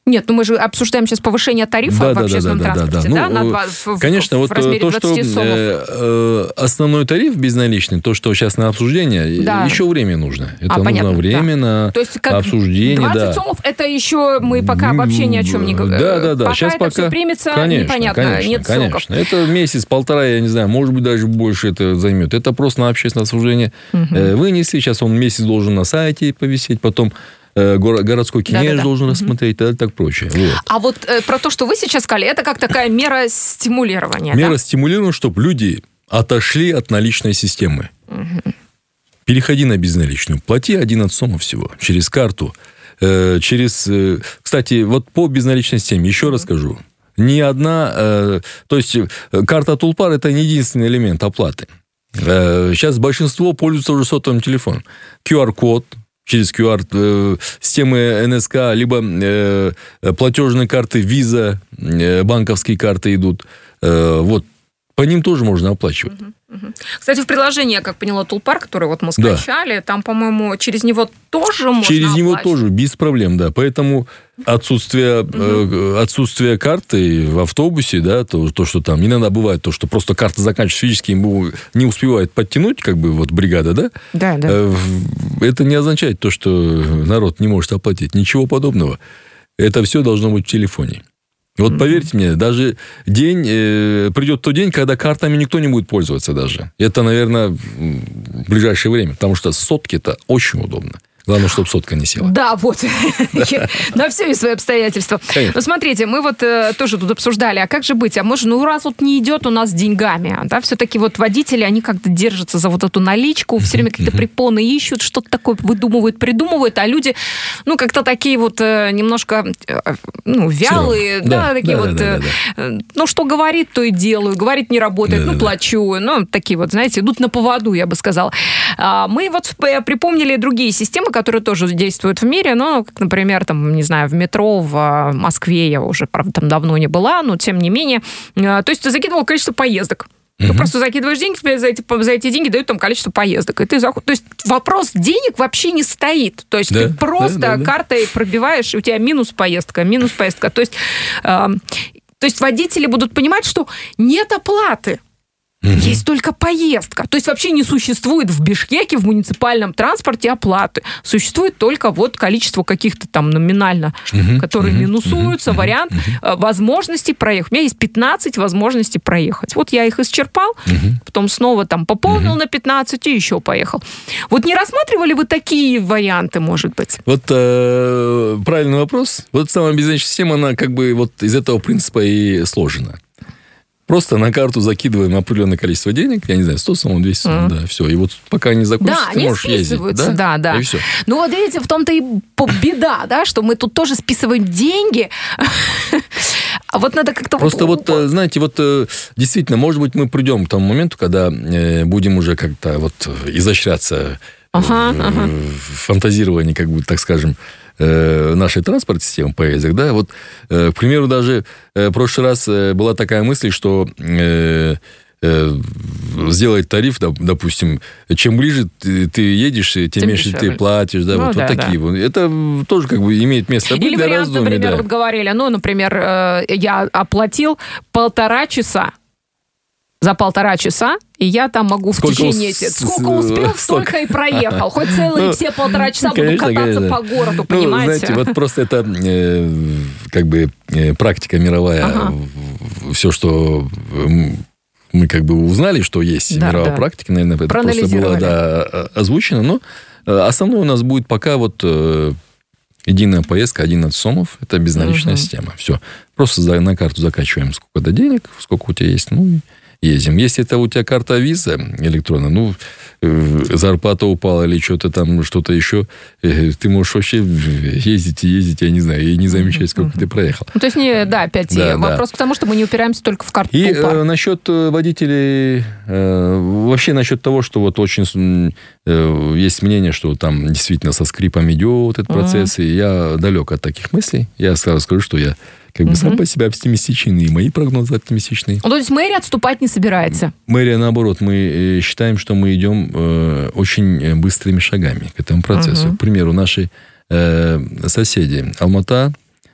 Нет, ну мы же обсуждаем сейчас повышение тарифа да, в да, общественном да, да, транспорте, да, да? да. Ну, на два, в, конечно, в, вот в размере то, двадцать что сомов. э, э, основной тариф безналичный, то, что сейчас на обсуждение, да. еще время нужно. Это а, нужно понятно, время да. на то есть, как обсуждение. двадцать да. сомов, это еще мы пока вообще ни о чем не говорим. Да, да, да. Пока сейчас это пока... все примется, конечно, непонятно, конечно, нет конечно. сроков. Это месяц-полтора, я не знаю, может быть, даже больше это займет. Это просто на общественное обсуждение угу. вынесли. Сейчас он месяц должен на сайте повисеть, потом городской князь да, да, должен да. рассмотреть, и так прочее. Вот. А вот э, про то, что вы сейчас сказали, это как такая мера стимулирования. Мера да? стимулирования, чтобы люди отошли от наличной системы. Угу. Переходи на безналичную. Плати одиннадцать сомов всего через карту. Э, через, э, кстати, вот по безналичной системе, еще угу. расскажу. Ни одна... Э, то есть, карта Тулпар – это не единственный элемент оплаты. Э, сейчас большинство пользуются уже сотовым телефоном. ку ар-код, через ку ар, э, системы эн эс ка, либо э, платежные карты Visa, э, банковские карты идут. Э, вот. По ним тоже можно оплачивать. Uh-huh, uh-huh. Кстати, в приложении, я как поняла, Тулпар, который вот мы скачали, да. там, по-моему, через него тоже можно Через оплачивать. него тоже, без проблем, да. Поэтому отсутствие, uh-huh. э, отсутствие карты в автобусе, да, то, то, что там иногда бывает, то, что просто карта заканчивается физически, ему не успевает подтянуть, как бы, вот, бригада, да? Да, да. Э, это не означает то, что народ не может оплатить. Ничего подобного. Это все должно быть в телефоне. Вот поверьте мне, даже день, э, придет тот день, когда картами никто не будет пользоваться даже. Это, наверное, в ближайшее время. Потому что сотки-то очень удобно. Главное, чтобы сотка не села. Да, вот. На все и свои обстоятельства. Ну, смотрите, мы вот э, тоже тут обсуждали, а как же быть? А может, ну, раз вот не идет у нас с деньгами, да, все-таки вот водители, они как-то держатся за вот эту наличку, все время какие-то препоны ищут, что-то такое выдумывают, придумывают, а люди, ну, как-то такие вот э, немножко, э, ну, вялые, да, да, такие да, вот, да, да, да. Э, ну, что говорит, то и делаю, говорит, не работает, да, ну, да, плачу, ну, такие вот, знаете, идут на поводу, я бы сказала. А, мы вот припомнили другие системы, которые тоже действуют в мире, ну, как, например, там, не знаю, в метро в Москве я уже, правда, там давно не была, но тем не менее. То есть ты закидывал количество поездок. Ты uh-huh. просто закидываешь деньги, тебе за эти, за эти деньги дают там количество поездок. И ты заход... То есть вопрос денег вообще не стоит. То есть да, ты просто да, да, картой да. пробиваешь, и у тебя минус поездка, минус поездка. То есть, э, то есть водители будут понимать, что нет оплаты. Угу. Есть только поездка. То есть вообще не существует в Бишкеке, в муниципальном транспорте оплаты. Существует только вот количество каких-то там номинально, угу. которые угу. минусуются, угу. вариант угу. возможностей проехать. У меня есть пятнадцать возможностей проехать. Вот я их исчерпал, угу. потом снова там пополнил угу. на пятнадцать и еще поехал. Вот не рассматривали вы такие варианты, может быть? Вот э, правильный вопрос. Вот самая безналичная система, она как бы вот из этого принципа и сложена. Просто на карту закидываем определенное количество денег, я не знаю, сто сомов, двести сомов, mm. да, все. И вот пока не закончится, да, ты можешь ездить. Да, да, да. И все. Ну, вот видите, в том-то и беда, да, что мы тут тоже списываем деньги. А вот надо как-то... Просто вот, знаете, вот действительно, может быть, мы придем к тому моменту, когда будем уже как-то вот изощряться ага, в ага. фантазировании, как бы, так скажем, нашей транспортной системы поездок, да, вот, к примеру, даже в прошлый раз была такая мысль, что э, э, сделать тариф, допустим, чем ближе ты, ты едешь, тем, тем меньше дешевле. Ты платишь, да, ну, вот, да, вот такие да. вот. Это тоже как бы имеет место быть. Или для вариант, раздумий, например, да. вот говорили, ну, например, я оплатил полтора часа, за полтора часа, и я там могу сколько в течение... Ус... Сколько успел, столько и проехал. Хоть целые все полтора часа буду кататься по городу, понимаете? Ну, знаете, вот просто это как бы практика мировая. Все, что мы как бы узнали, что есть мировая практика, наверное, это просто было озвучено. Но основное у нас будет пока вот... Единая поездка, одиннадцать сомов. Это безналичная uh-huh. система. Все. Просто на карту закачиваем сколько-то денег, сколько у тебя есть, ну, ездим. Если это у тебя карта Visa электронная, ну, зарплата упала или что-то там, что-то еще, ты можешь вообще ездить и ездить, я не знаю, и не замечать, сколько uh-huh. ты проехал. Ну, то есть, не, да, опять да, вопрос да. к тому, что мы не упираемся только в карту. И э, насчет водителей, э, вообще насчет того, что вот очень э, есть мнение, что там действительно со скрипом идет этот uh-huh. процесс, и я далек от таких мыслей. Я сразу скажу, что я как бы угу. сам по себе оптимистичный, и мои прогнозы оптимистичные. Ну, то есть мэрия отступать не собирается? Мэрия, наоборот, мы считаем, что мы идем э, очень быстрыми шагами к этому процессу. Угу. К примеру, наши э, соседи Алмата,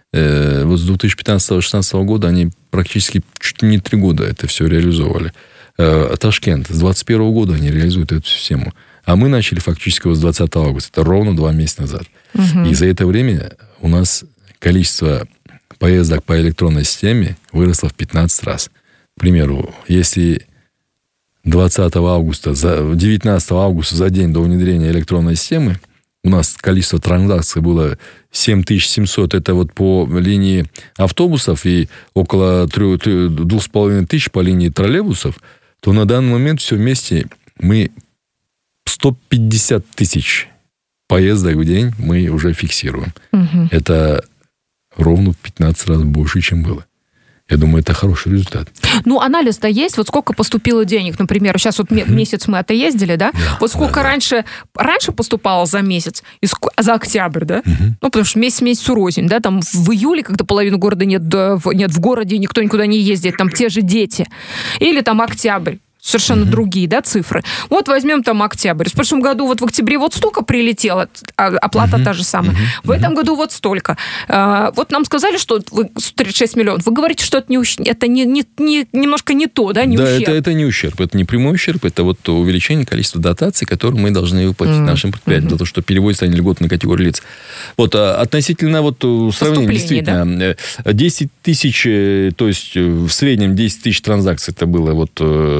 э, вот с две тысячи пятнадцатого — две тысячи шестнадцатого года они практически чуть не три года это все реализовывали. Э, Ташкент с двадцать первого года они реализуют эту систему. А мы начали фактически вот с двадцатого августа. Это ровно два месяца назад. Угу. И за это время у нас количество поездок по электронной системе выросло в пятнадцать раз. К примеру, если двадцатого августа, девятнадцатого августа, за день до внедрения электронной системы, у нас количество транзакций было семь тысяч семьсот, это вот по линии автобусов, и около две с половиной тысячи по линии троллейбусов, то на данный момент все вместе мы сто пятьдесят тысяч поездок в день мы уже фиксируем. Угу. Это ровно в пятнадцать раз больше, чем было. Я думаю, это хороший результат. Ну, анализ-то есть? Вот сколько поступило денег, например, сейчас вот месяц мы отъездили, да? да вот сколько да, раньше, да. раньше поступало за месяц, и ск... за октябрь, да? Угу. Ну, потому что месяц месяцу рознь, да? Там в июле, когда половину города нет, нет в городе, никто никуда не ездит, там те же дети. Или там октябрь. Совершенно mm-hmm. другие, да, цифры. Вот возьмем там октябрь. В прошлом году вот в октябре вот столько прилетело, оплата mm-hmm. та же самая. Mm-hmm. В этом году вот столько. А, вот нам сказали, что вы тридцать шесть миллионов. Вы говорите, что это, не, это не, не, не, немножко не то, да, не да, ущерб. Да, это, это не ущерб. Это не прямой ущерб. Это вот увеличение количества дотаций, которые мы должны выплатить mm-hmm. нашим предприятиям mm-hmm. за то, что переводятся они льготной категории лиц. Вот а, относительно вот сравнения, действительно, да? десять тысяч, то есть в среднем десять тысяч транзакций это было вот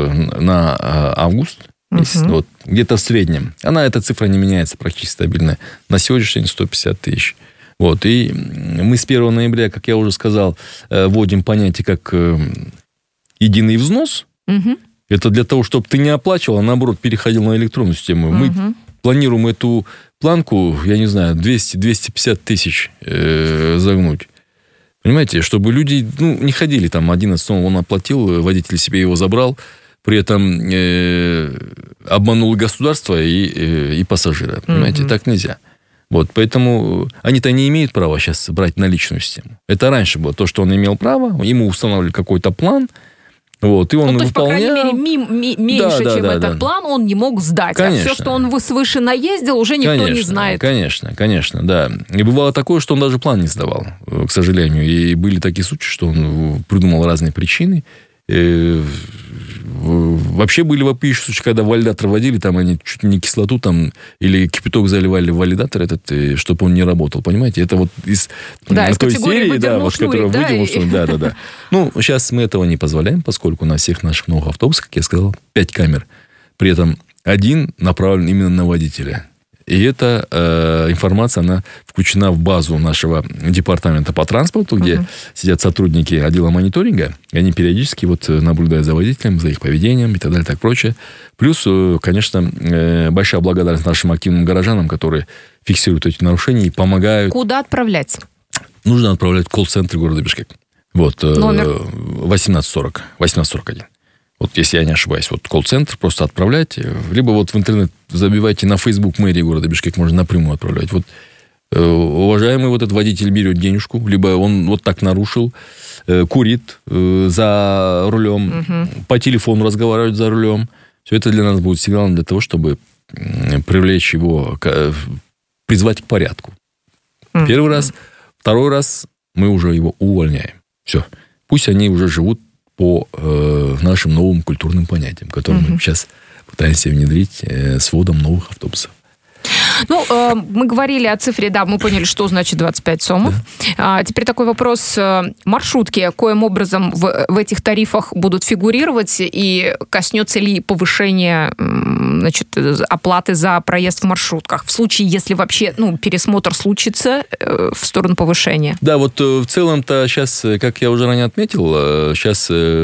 на август, uh-huh. вот, где-то в среднем. Она, эта цифра не меняется практически стабильно. На сегодняшний день сто пятьдесят тысяч. Вот, и мы с первого ноября, как я уже сказал, вводим понятие как единый взнос. Uh-huh. Это для того, чтобы ты не оплачивал, а наоборот переходил на электронную систему. Uh-huh. Мы планируем эту планку, я не знаю, двести - двести пятьдесят тысяч э, загнуть. Понимаете, чтобы люди ну, не ходили там одиннадцатого, он оплатил, водитель себе его забрал, при этом э, обманул государство и, э, и пассажира. Понимаете, mm-hmm. так нельзя. Вот, поэтому они-то не имеют права сейчас брать наличную систему. Это раньше было то, что он имел право, ему устанавливали какой-то план, вот, и он ну, то выполнял. есть, по крайней мере, ми- ми- меньше, да, чем да, этот да. план, он не мог сдать. Конечно. А все, что он свыше наездил, уже никто конечно, не знает. Конечно, конечно, да. И бывало такое, что он даже план не сдавал, к сожалению. И были такие случаи, что он придумал разные причины. Вообще были вопиющие случаи, когда валидатор водили, там они чуть не кислоту там, или кипяток заливали в валидатор этот, чтобы он не работал, понимаете? Это вот из, да, из той серии, да, вот, шнурик, которая да? выдернул шнурик. Да, да, да. Ну, сейчас мы этого не позволяем, поскольку на всех наших новых автобусах, как я сказал, пять камер. При этом один направлен именно на водителя. И эта э, информация, она включена в базу нашего департамента по транспорту, где uh-huh. сидят сотрудники отдела мониторинга, и они периодически вот наблюдают за водителем, за их поведением и так далее, так прочее. Плюс, конечно, э, большая благодарность нашим активным горожанам, которые фиксируют эти нарушения и помогают. Куда отправлять? Нужно отправлять в колл-центр города Бишкек. Вот, номер? восемнадцать сорок, восемнадцать сорок один. Вот если я не ошибаюсь, вот колл-центр просто отправлять, либо вот в интернет забивайте на Facebook мэрии города Бишкек, можно напрямую отправлять. Вот э, уважаемый вот этот водитель берет денежку, либо он вот так нарушил, э, курит э, за рулем, угу. по телефону разговаривает за рулем. Все это для нас будет сигналом для того, чтобы э, привлечь его, к, призвать к порядку. Угу. Первый раз. Второй раз мы уже его увольняем. Все. Пусть они уже живут по э, нашим новым культурным понятиям, которые mm-hmm. мы сейчас пытаемся внедрить э, с вводом новых автобусов. Ну, э, мы говорили о цифре, да, мы поняли, что значит двадцать пять сомов. Да. А теперь такой вопрос. Маршрутки, коим образом в, в этих тарифах будут фигурировать, и коснется ли повышения, значит, оплаты за проезд в маршрутках, в случае, если вообще, ну, пересмотр случится э, в сторону повышения? Да, вот в целом-то сейчас, как я уже ранее отметил, сейчас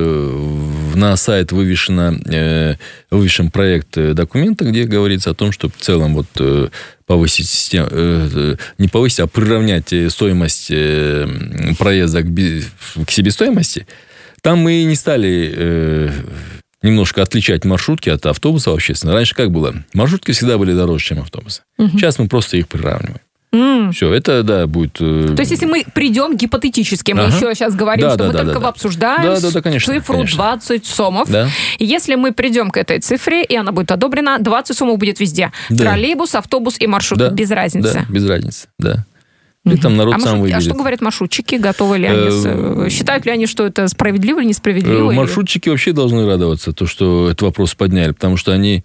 э, на сайт вывешено, э, вывешен проект документа, где говорится о том, что в целом вот э, повысить систему, э, не повысить, а приравнять стоимость э, проезда к, к себестоимости. Там мы не стали э, немножко отличать маршрутки от автобусов общественных. Раньше как было? Маршрутки всегда были дороже, чем автобусы. Угу. Сейчас мы просто их приравниваем. Mm. Все, это, да, будет... Э... То есть, если мы придем гипотетически, мы ага. еще сейчас говорим, да, что да, мы да, только да, обсуждаем да, да, да, конечно, цифру конечно. двадцать сомов. Да. И если мы придем к этой цифре, и она будет одобрена, двадцать сомов будет везде. Да. Троллейбус, автобус и маршрут. Да. Без разницы. Да, без разницы, да. И там народ а сам маршрут... выберет. А что говорят маршрутчики? Готовы ли они? Считают ли они, что это справедливо или несправедливо? Маршрутчики вообще должны радоваться, то, что этот вопрос подняли, потому что они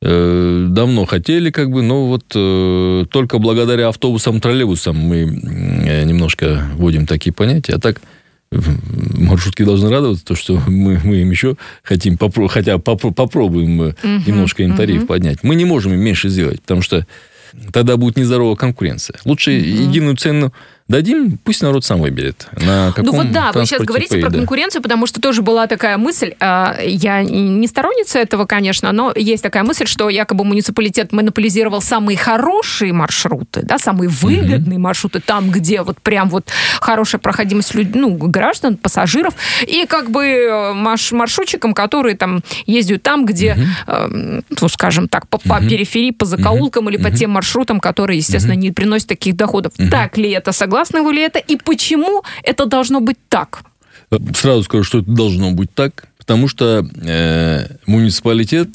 э, давно хотели, как бы, но вот э, только благодаря автобусам, троллейбусам мы э, немножко вводим такие понятия. А так маршрутки должны радоваться, то, что мы, мы им еще хотим, попро- хотя попро- попробуем uh-huh, немножко им тариф uh-huh. поднять. Мы не можем им меньше сделать, потому что тогда будет нездоровая конкуренция. Лучше uh-huh. единую цену дадим, пусть народ сам выберет. На каком ну вот да, вы сейчас говорите поедет. Про конкуренцию, потому что тоже была такая мысль, я не сторонница этого, конечно, но есть такая мысль, что якобы муниципалитет монополизировал самые хорошие маршруты, да, самые выгодные mm-hmm. маршруты, там, где вот прям вот хорошая проходимость люд... ну, граждан, пассажиров, и как бы марш... маршрутчикам, которые там ездят там, где, mm-hmm. э, ну, скажем так, по, mm-hmm. по периферии, по закоулкам mm-hmm. или по mm-hmm. тем маршрутам, которые, естественно, mm-hmm. не приносят таких доходов. Mm-hmm. Так ли это, согласны? Согласны вы ли это? И почему это должно быть так? Сразу скажу, что это должно быть так, потому что э, муниципалитет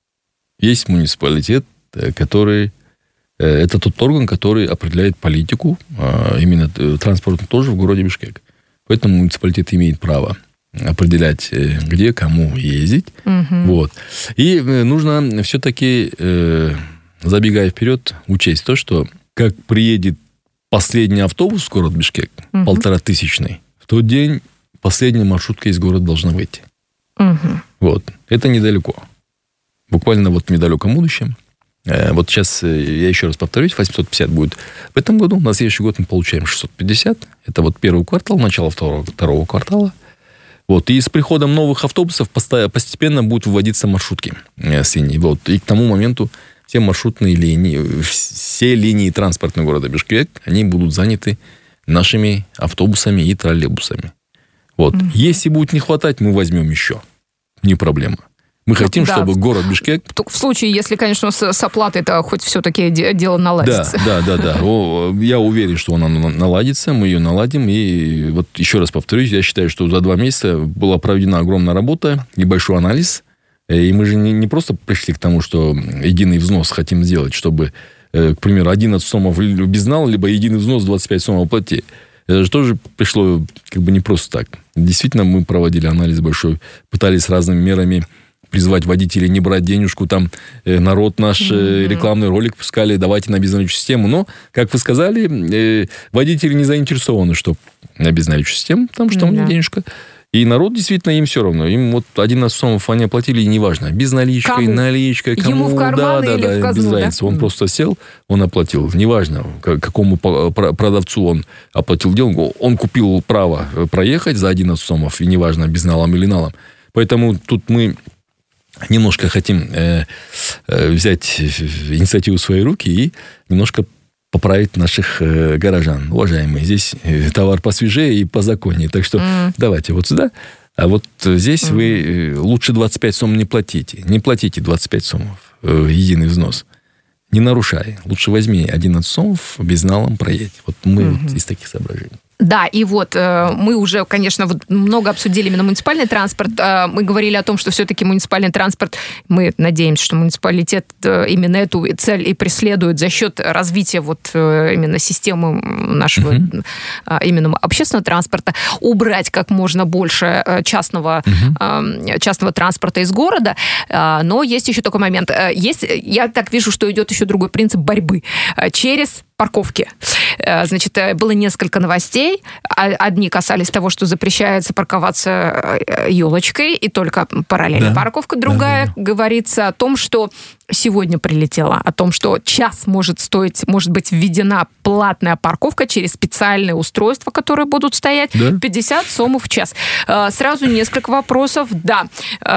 есть муниципалитет, который... Э, это тот орган, который определяет политику, э, именно транспортную тоже в городе Бишкек. Поэтому муниципалитет имеет право определять, э, где, кому ездить. Угу. Вот. И э, нужно все-таки, э, забегая вперед, учесть то, что как приедет последний автобус в город Бишкек, угу. полторатысячный, в тот день последняя маршрутка из города должна выйти. Угу. Вот. Это недалеко. Буквально вот в недалеком будущем. Вот сейчас, я еще раз повторюсь, восемьсот пятьдесят будет в этом году. На следующий год мы получаем шестьсот пятьдесят. Это вот первый квартал, начало второго, второго квартала. Вот. И с приходом новых автобусов постепенно будут выводиться маршрутки с линии. Вот. И к тому моменту все маршрутные линии, все линии транспортного города Бишкек, они будут заняты нашими автобусами и троллейбусами. Вот. Mm-hmm. Если будет не хватать, мы возьмем еще. Не проблема. Мы ну, хотим, да, чтобы город Бишкек... В случае, если, конечно, с, с оплатой-то хоть все-таки дело наладится. Да, да, да, да. О, я уверен, что она наладится, мы ее наладим. И вот еще раз повторюсь, я считаю, что за два месяца была проведена огромная работа и большой анализ. И мы же не, не просто пришли к тому, что единый взнос хотим сделать, чтобы, к примеру, одиннадцать сомов безнал, либо единый взнос двадцать пять сомов оплати. Это же тоже пришло как бы не просто так. Действительно, мы проводили анализ большой, пытались разными мерами призвать водителей не брать денежку, там народ наш mm-hmm. рекламный ролик пускали, давайте на безналичную систему. Но, как вы сказали, водители не заинтересованы, что на безналичную систему, потому что mm-hmm. у них денежка. И народ действительно им все равно. Им вот одиннадцать сомов они оплатили, и неважно, безналичкой, кому? наличкой, кому. Ему в карман да, или да, в казну, без разницы. Да? Он mm. просто сел, он оплатил. Неважно, какому продавцу он оплатил деньги. Он купил право проехать за одиннадцать сомов, и неважно, безналом или налом. Поэтому тут мы немножко хотим э, э, взять инициативу в свои руки и немножко поправить наших э, горожан. Уважаемые, здесь э, товар посвежее и позаконнее. Так что mm. давайте вот сюда. А вот здесь mm. вы э, лучше двадцать пять сом не платите. Не платите двадцать пять сомов. Э, единый взнос. Не нарушай. Лучше возьми одиннадцать сомов, безналом проедь. Вот мы mm-hmm. вот из таких соображений. Да, и вот э, мы уже, конечно, вот много обсудили именно муниципальный транспорт. Э, мы говорили о том, что все-таки муниципальный транспорт, мы надеемся, что муниципалитет э, именно эту цель и преследует за счет развития вот э, именно системы нашего uh-huh. э, именно общественного транспорта, убрать как можно больше частного, uh-huh. э, частного транспорта из города. Э, но есть еще такой момент. Есть, я так вижу, что идет еще другой принцип борьбы э, через парковки. Значит, было несколько новостей. Одни касались того, что запрещается парковаться елочкой, и только параллельно да. парковка. Другая да, да. говорится о том, что сегодня прилетела, о том, что час может стоить, может быть введена платная парковка через специальные устройства, которые будут стоять, да? пятьдесят сомов в час. Сразу несколько вопросов. Да.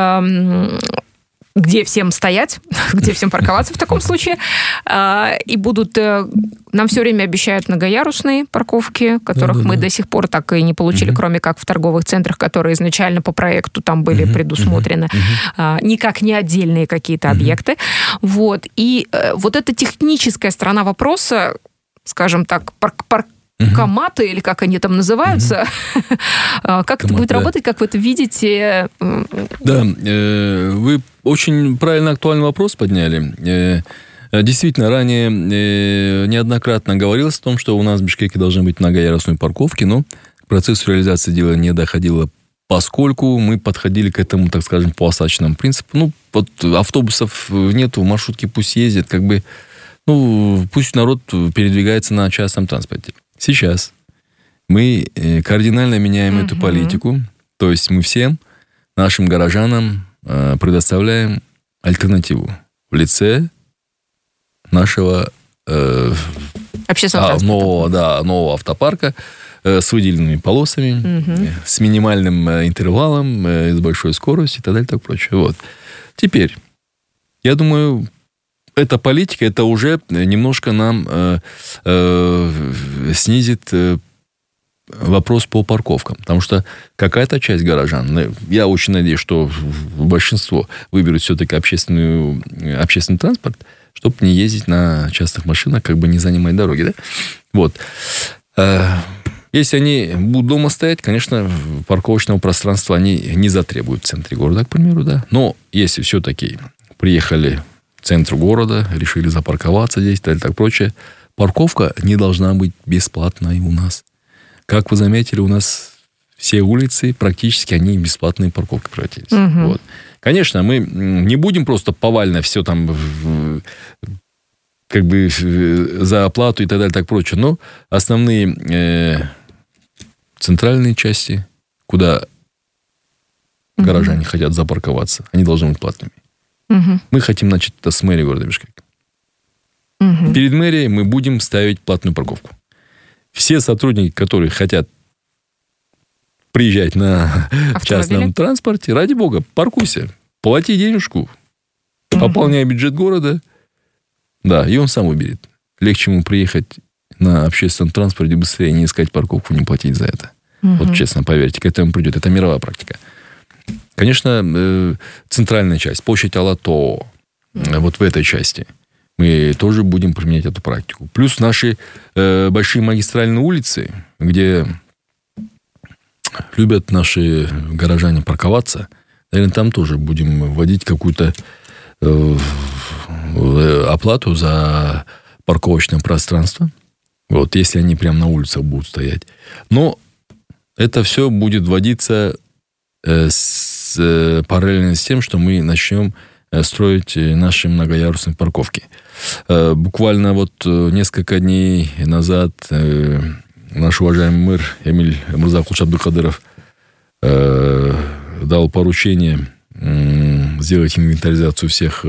Где всем стоять, где всем парковаться в таком случае. И будут... Нам все время обещают многоярусные парковки, которых да, да, мы да. до сих пор так и не получили, угу. кроме как в торговых центрах, которые изначально по проекту там были угу, предусмотрены. Угу. Никак не отдельные какие-то угу. объекты. Вот. И вот эта техническая сторона вопроса, скажем так, парк, парк Uh-huh. Коматы, или как они там называются. Uh-huh. Как Комат, это будет да. работать, как вы это видите? Да, э, вы очень правильно актуальный вопрос подняли. Э, Действительно, ранее э, неоднократно говорилось о том, что у нас в Бишкеке должны быть многоярусные парковки, но к процессу реализации дела не доходило, поскольку мы подходили к этому, так скажем, по остаточному принципу. Ну, вот автобусов нету, маршрутки пусть ездят, как бы, ну, пусть народ передвигается на частном транспорте. Сейчас мы кардинально меняем uh-huh. эту политику, то есть мы всем нашим горожанам предоставляем альтернативу в лице нашего э, общественного а, нового, да, нового автопарка э, с выделенными полосами, uh-huh. с минимальным э, интервалом, э, с большой скоростью и так далее, и так прочее. Вот. Теперь, я думаю, эта политика, это уже немножко нам э, э, снизит э, вопрос по парковкам. Потому что какая-то часть горожан, я очень надеюсь, что большинство выберут все-таки общественную, общественный транспорт, чтобы не ездить на частных машинах, как бы не занимать дороги. Да? Вот. Если они будут дома стоять, конечно, парковочного пространства они не затребуют в центре города, к примеру. Да? Но если все-таки приехали в центр города, решили запарковаться здесь и так, так прочее, парковка не должна быть бесплатной у нас. Как вы заметили, у нас все улицы, практически они бесплатные парковки превратились. Угу. Вот. Конечно, мы не будем просто повально все там как бы за оплату и так далее, так прочее, но основные э, центральные части, куда угу. горожане хотят запарковаться, они должны быть платными. Угу. Мы хотим начать это с мэрии города Бишкек. Угу. Перед мэрией мы будем ставить платную парковку. Все сотрудники, которые хотят приезжать на автомобиле? Частном транспорте, ради бога, паркуйся, плати денежку, угу. пополняй бюджет города, да, и он сам выберет. Легче ему приехать на общественном транспорте быстрее, не искать парковку, не платить за это. Угу. Вот честно, поверьте, к этому придет. Это мировая практика. Конечно, центральная часть, площадь Алато, вот в этой части мы тоже будем применять эту практику. Плюс наши э, большие магистральные улицы, где любят наши горожане парковаться, наверное, там тоже будем вводить какую-то э, оплату за парковочное пространство. Вот, если они прямо на улицах будут стоять. Но это все будет вводиться э, с, э, параллельно с тем, что мы начнем строить наши многоярусные парковки. Буквально вот несколько дней назад наш уважаемый мэр Эмиль Мырзакулович Абдукадыров дал поручение сделать инвентаризацию всех,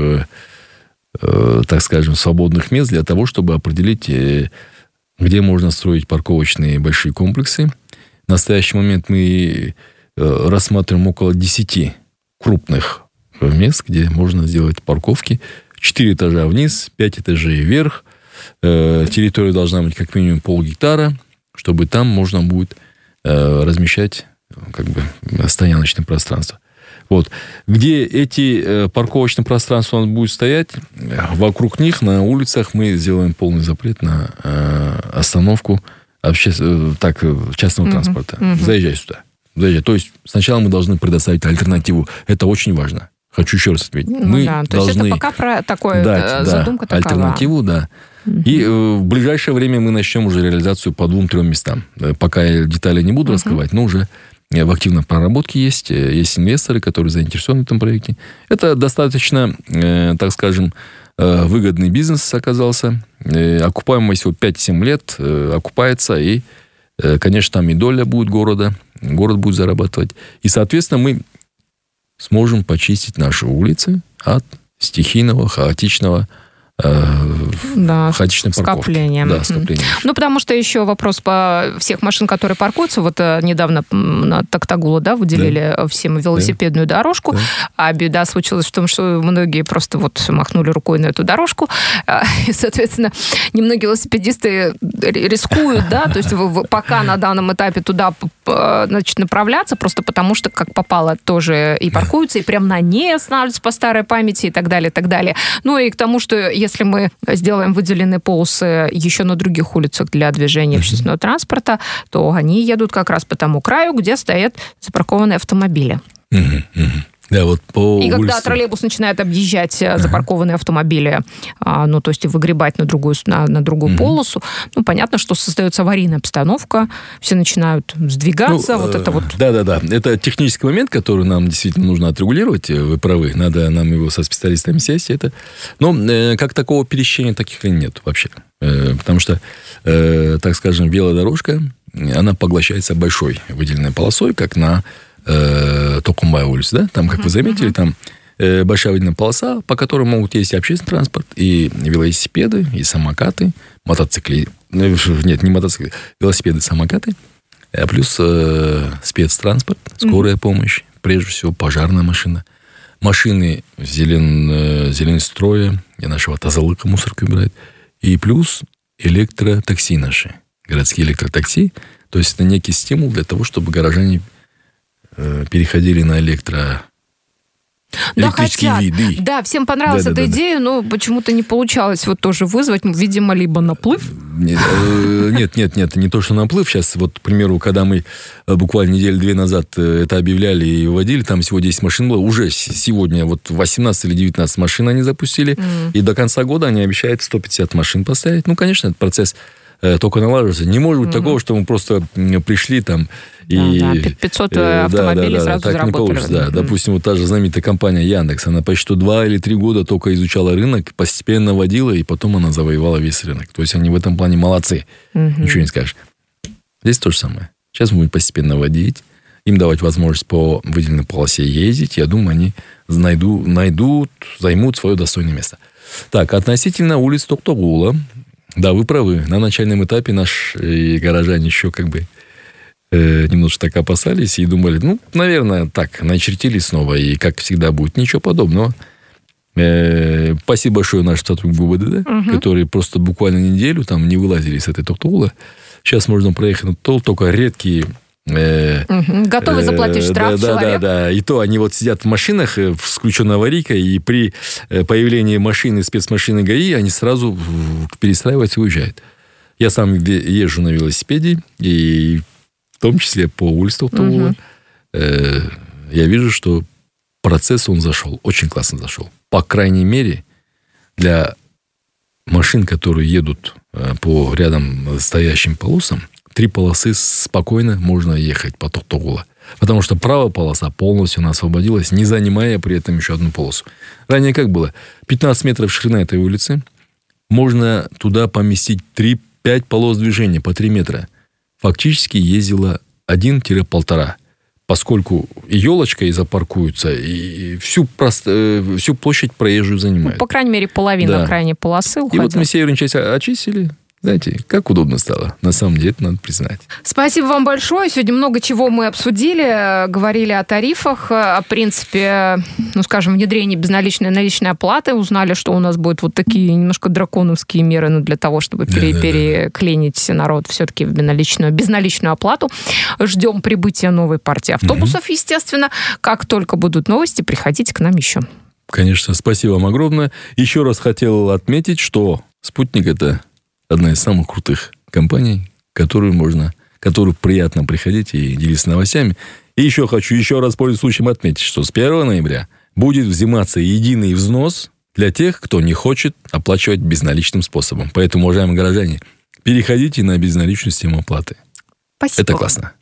так скажем, свободных мест для того, чтобы определить, где можно строить парковочные большие комплексы. В настоящий момент мы рассматриваем около десяти крупных мест, где можно сделать парковки. Четыре этажа вниз, пять этажей вверх. Э, территория должна быть как минимум полгектара, чтобы там можно будет э, размещать как бы стояночное пространство. Вот. Где эти э, парковочные пространства у нас будут стоять, вокруг них на улицах мы сделаем полный запрет на э, остановку обще... так, частного uh-huh. транспорта. Uh-huh. Заезжай сюда. Заезжай. То есть сначала мы должны предоставить альтернативу. Это очень важно. Хочу еще раз отметить. Ну, мы да. То должны есть это пока про такое дать, задумка да, такова. Альтернативу, да. Угу. И э, в ближайшее время мы начнем уже реализацию по двум-трем местам. Пока я детали не буду угу. раскрывать, но уже в активной проработке есть. Есть инвесторы, которые заинтересованы в этом проекте. Это достаточно, э, так скажем, э, выгодный бизнес оказался. Э, окупаемость его пять-семь лет э, окупается. И, э, конечно, там и доля будет города. Город будет зарабатывать. И, соответственно, мы сможем почистить наши улицы от стихийного, хаотичного, э, да, хаотичной парковки. Скопления. Да, скопления. Ну, потому что еще вопрос по всех машин, которые паркуются. Вот недавно на Токтагула, да, выделили да. всем велосипедную да. дорожку. Да. А беда случилась в том, что многие просто вот махнули рукой на эту дорожку. И, соответственно, немногие велосипедисты рискуют, да, то есть пока на данном этапе туда, значит, направляться, просто потому что, как попало, тоже и паркуются, и прям на ней останавливаются по старой памяти и так далее, и так далее. Ну и к тому, что если мы сделаем выделенные полосы еще на других улицах для движения mm-hmm. общественного транспорта, то они едут как раз по тому краю, где стоят запаркованные автомобили. Mm-hmm. Mm-hmm. Да, вот по И когда улице... троллейбус начинает объезжать запаркованные автомобили, ну, то есть выгребать на другую, на, на другую mm-hmm. полосу, ну, понятно, что создается аварийная обстановка, все начинают сдвигаться, ну, вот это вот... Да-да-да, это технический момент, который нам действительно нужно отрегулировать, вы правы, надо нам его со специалистами сесть, это... но э, как такого пересечения таких линий нет вообще, э, потому что, э, так скажем, велодорожка, она поглощается большой выделенной полосой, как на э, Токумбай улице, да, там, как вы заметили, там э, большая выделенная полоса, по которой могут ездить общественный транспорт, и велосипеды, и самокаты, мотоцикли, нет, не мотоциклы, велосипеды, самокаты, а плюс э, спецтранспорт, скорая помощь, прежде всего пожарная машина, машины зелен, зеленстроя, и нашего тазалыка мусорку убирает, и плюс электротакси наши, городские электротакси, то есть это некий стимул для того, чтобы горожане э, переходили на электро... Да, хотят. Виды. Да, всем понравилась да, эта да, идея, да. но почему-то не получалось вот тоже вызвать, видимо, либо наплыв. Нет, нет, нет, нет, не то, что наплыв. Сейчас, вот, к примеру, когда мы буквально неделю-две назад это объявляли и вводили, там всего десять машин было, уже сегодня вот восемнадесять или девятнадцать машин они запустили, mm. и до конца года они обещают сто пятьдесят машин поставить. Ну, конечно, этот процесс только налаживается. Не может быть mm-hmm. такого, что мы просто пришли там и... Да, пятьсот автомобилей да, да, сразу да, так заработали. Не получится, да. Mm-hmm. Допустим, вот та же знаменитая компания Яндекс, она почти что два или три года только изучала рынок, постепенно вводила, и потом она завоевала весь рынок. То есть они в этом плане молодцы. Mm-hmm. Ничего не скажешь. Здесь то же самое. Сейчас мы будем постепенно вводить, им давать возможность по выделенной полосе ездить. Я думаю, они найду, найдут, займут свое достойное место. Так, относительно улиц Токтогула. Да, вы правы. На начальном этапе наши горожане еще как бы э, немножко так опасались и думали, ну, наверное, так, начертили снова, и как всегда будет. Ничего подобного. Э, спасибо большое нашим сотрудникам ГУБДД, угу. которые просто буквально неделю там не вылазили с этой Токтогула. Сейчас можно проехать на Токтогул, только редкие... Э, угу. Готовы заплатить штраф да, человек. Да, да, да. И то они вот сидят в машинах с включенной аварийкой, и при появлении машины, спецмашины ГАИ, они сразу перестраиваются и уезжают. Я сам езжу на велосипеде, и в том числе по улице Токтогула. Угу. Э, я вижу, что процесс, он зашел, очень классно зашел. По крайней мере, для машин, которые едут по рядом стоящим полосам, три полосы спокойно можно ехать по Токтогула. Потому что правая полоса полностью она освободилась, не занимая при этом еще одну полосу. Ранее как было? пятнадцать метров ширина этой улицы. Можно туда поместить три-пять полос движения по три метра. Фактически ездило один-полтора. Поскольку и елочка и запаркуются, и всю, просто, всю площадь проезжую занимает. Ну, по крайней мере, половина да. крайней полосы уходила. И вот мы северную часть очистили. Знаете, как удобно стало. На самом деле, это надо признать. Спасибо вам большое. Сегодня много чего мы обсудили. Говорили о тарифах, о принципе, ну, скажем, внедрении безналичной наличной оплаты. Узнали, что у нас будут вот такие немножко драконовские меры, ну, для того, чтобы да, пере- да, переклинить да. народ все-таки в безналичную, безналичную оплату. Ждем прибытия новой партии автобусов, угу. естественно. Как только будут новости, приходите к нам еще. Конечно, спасибо вам огромное. Еще раз хотел отметить, что «Спутник» — это одна из самых крутых компаний, которую можно, которую приятно приходить и делиться новостями. И еще хочу еще раз пользуясь случаем отметить, что с первого ноября будет взиматься единый взнос для тех, кто не хочет оплачивать безналичным способом. Поэтому, уважаемые горожане, переходите на безналичную систему оплаты. Спасибо. Это классно.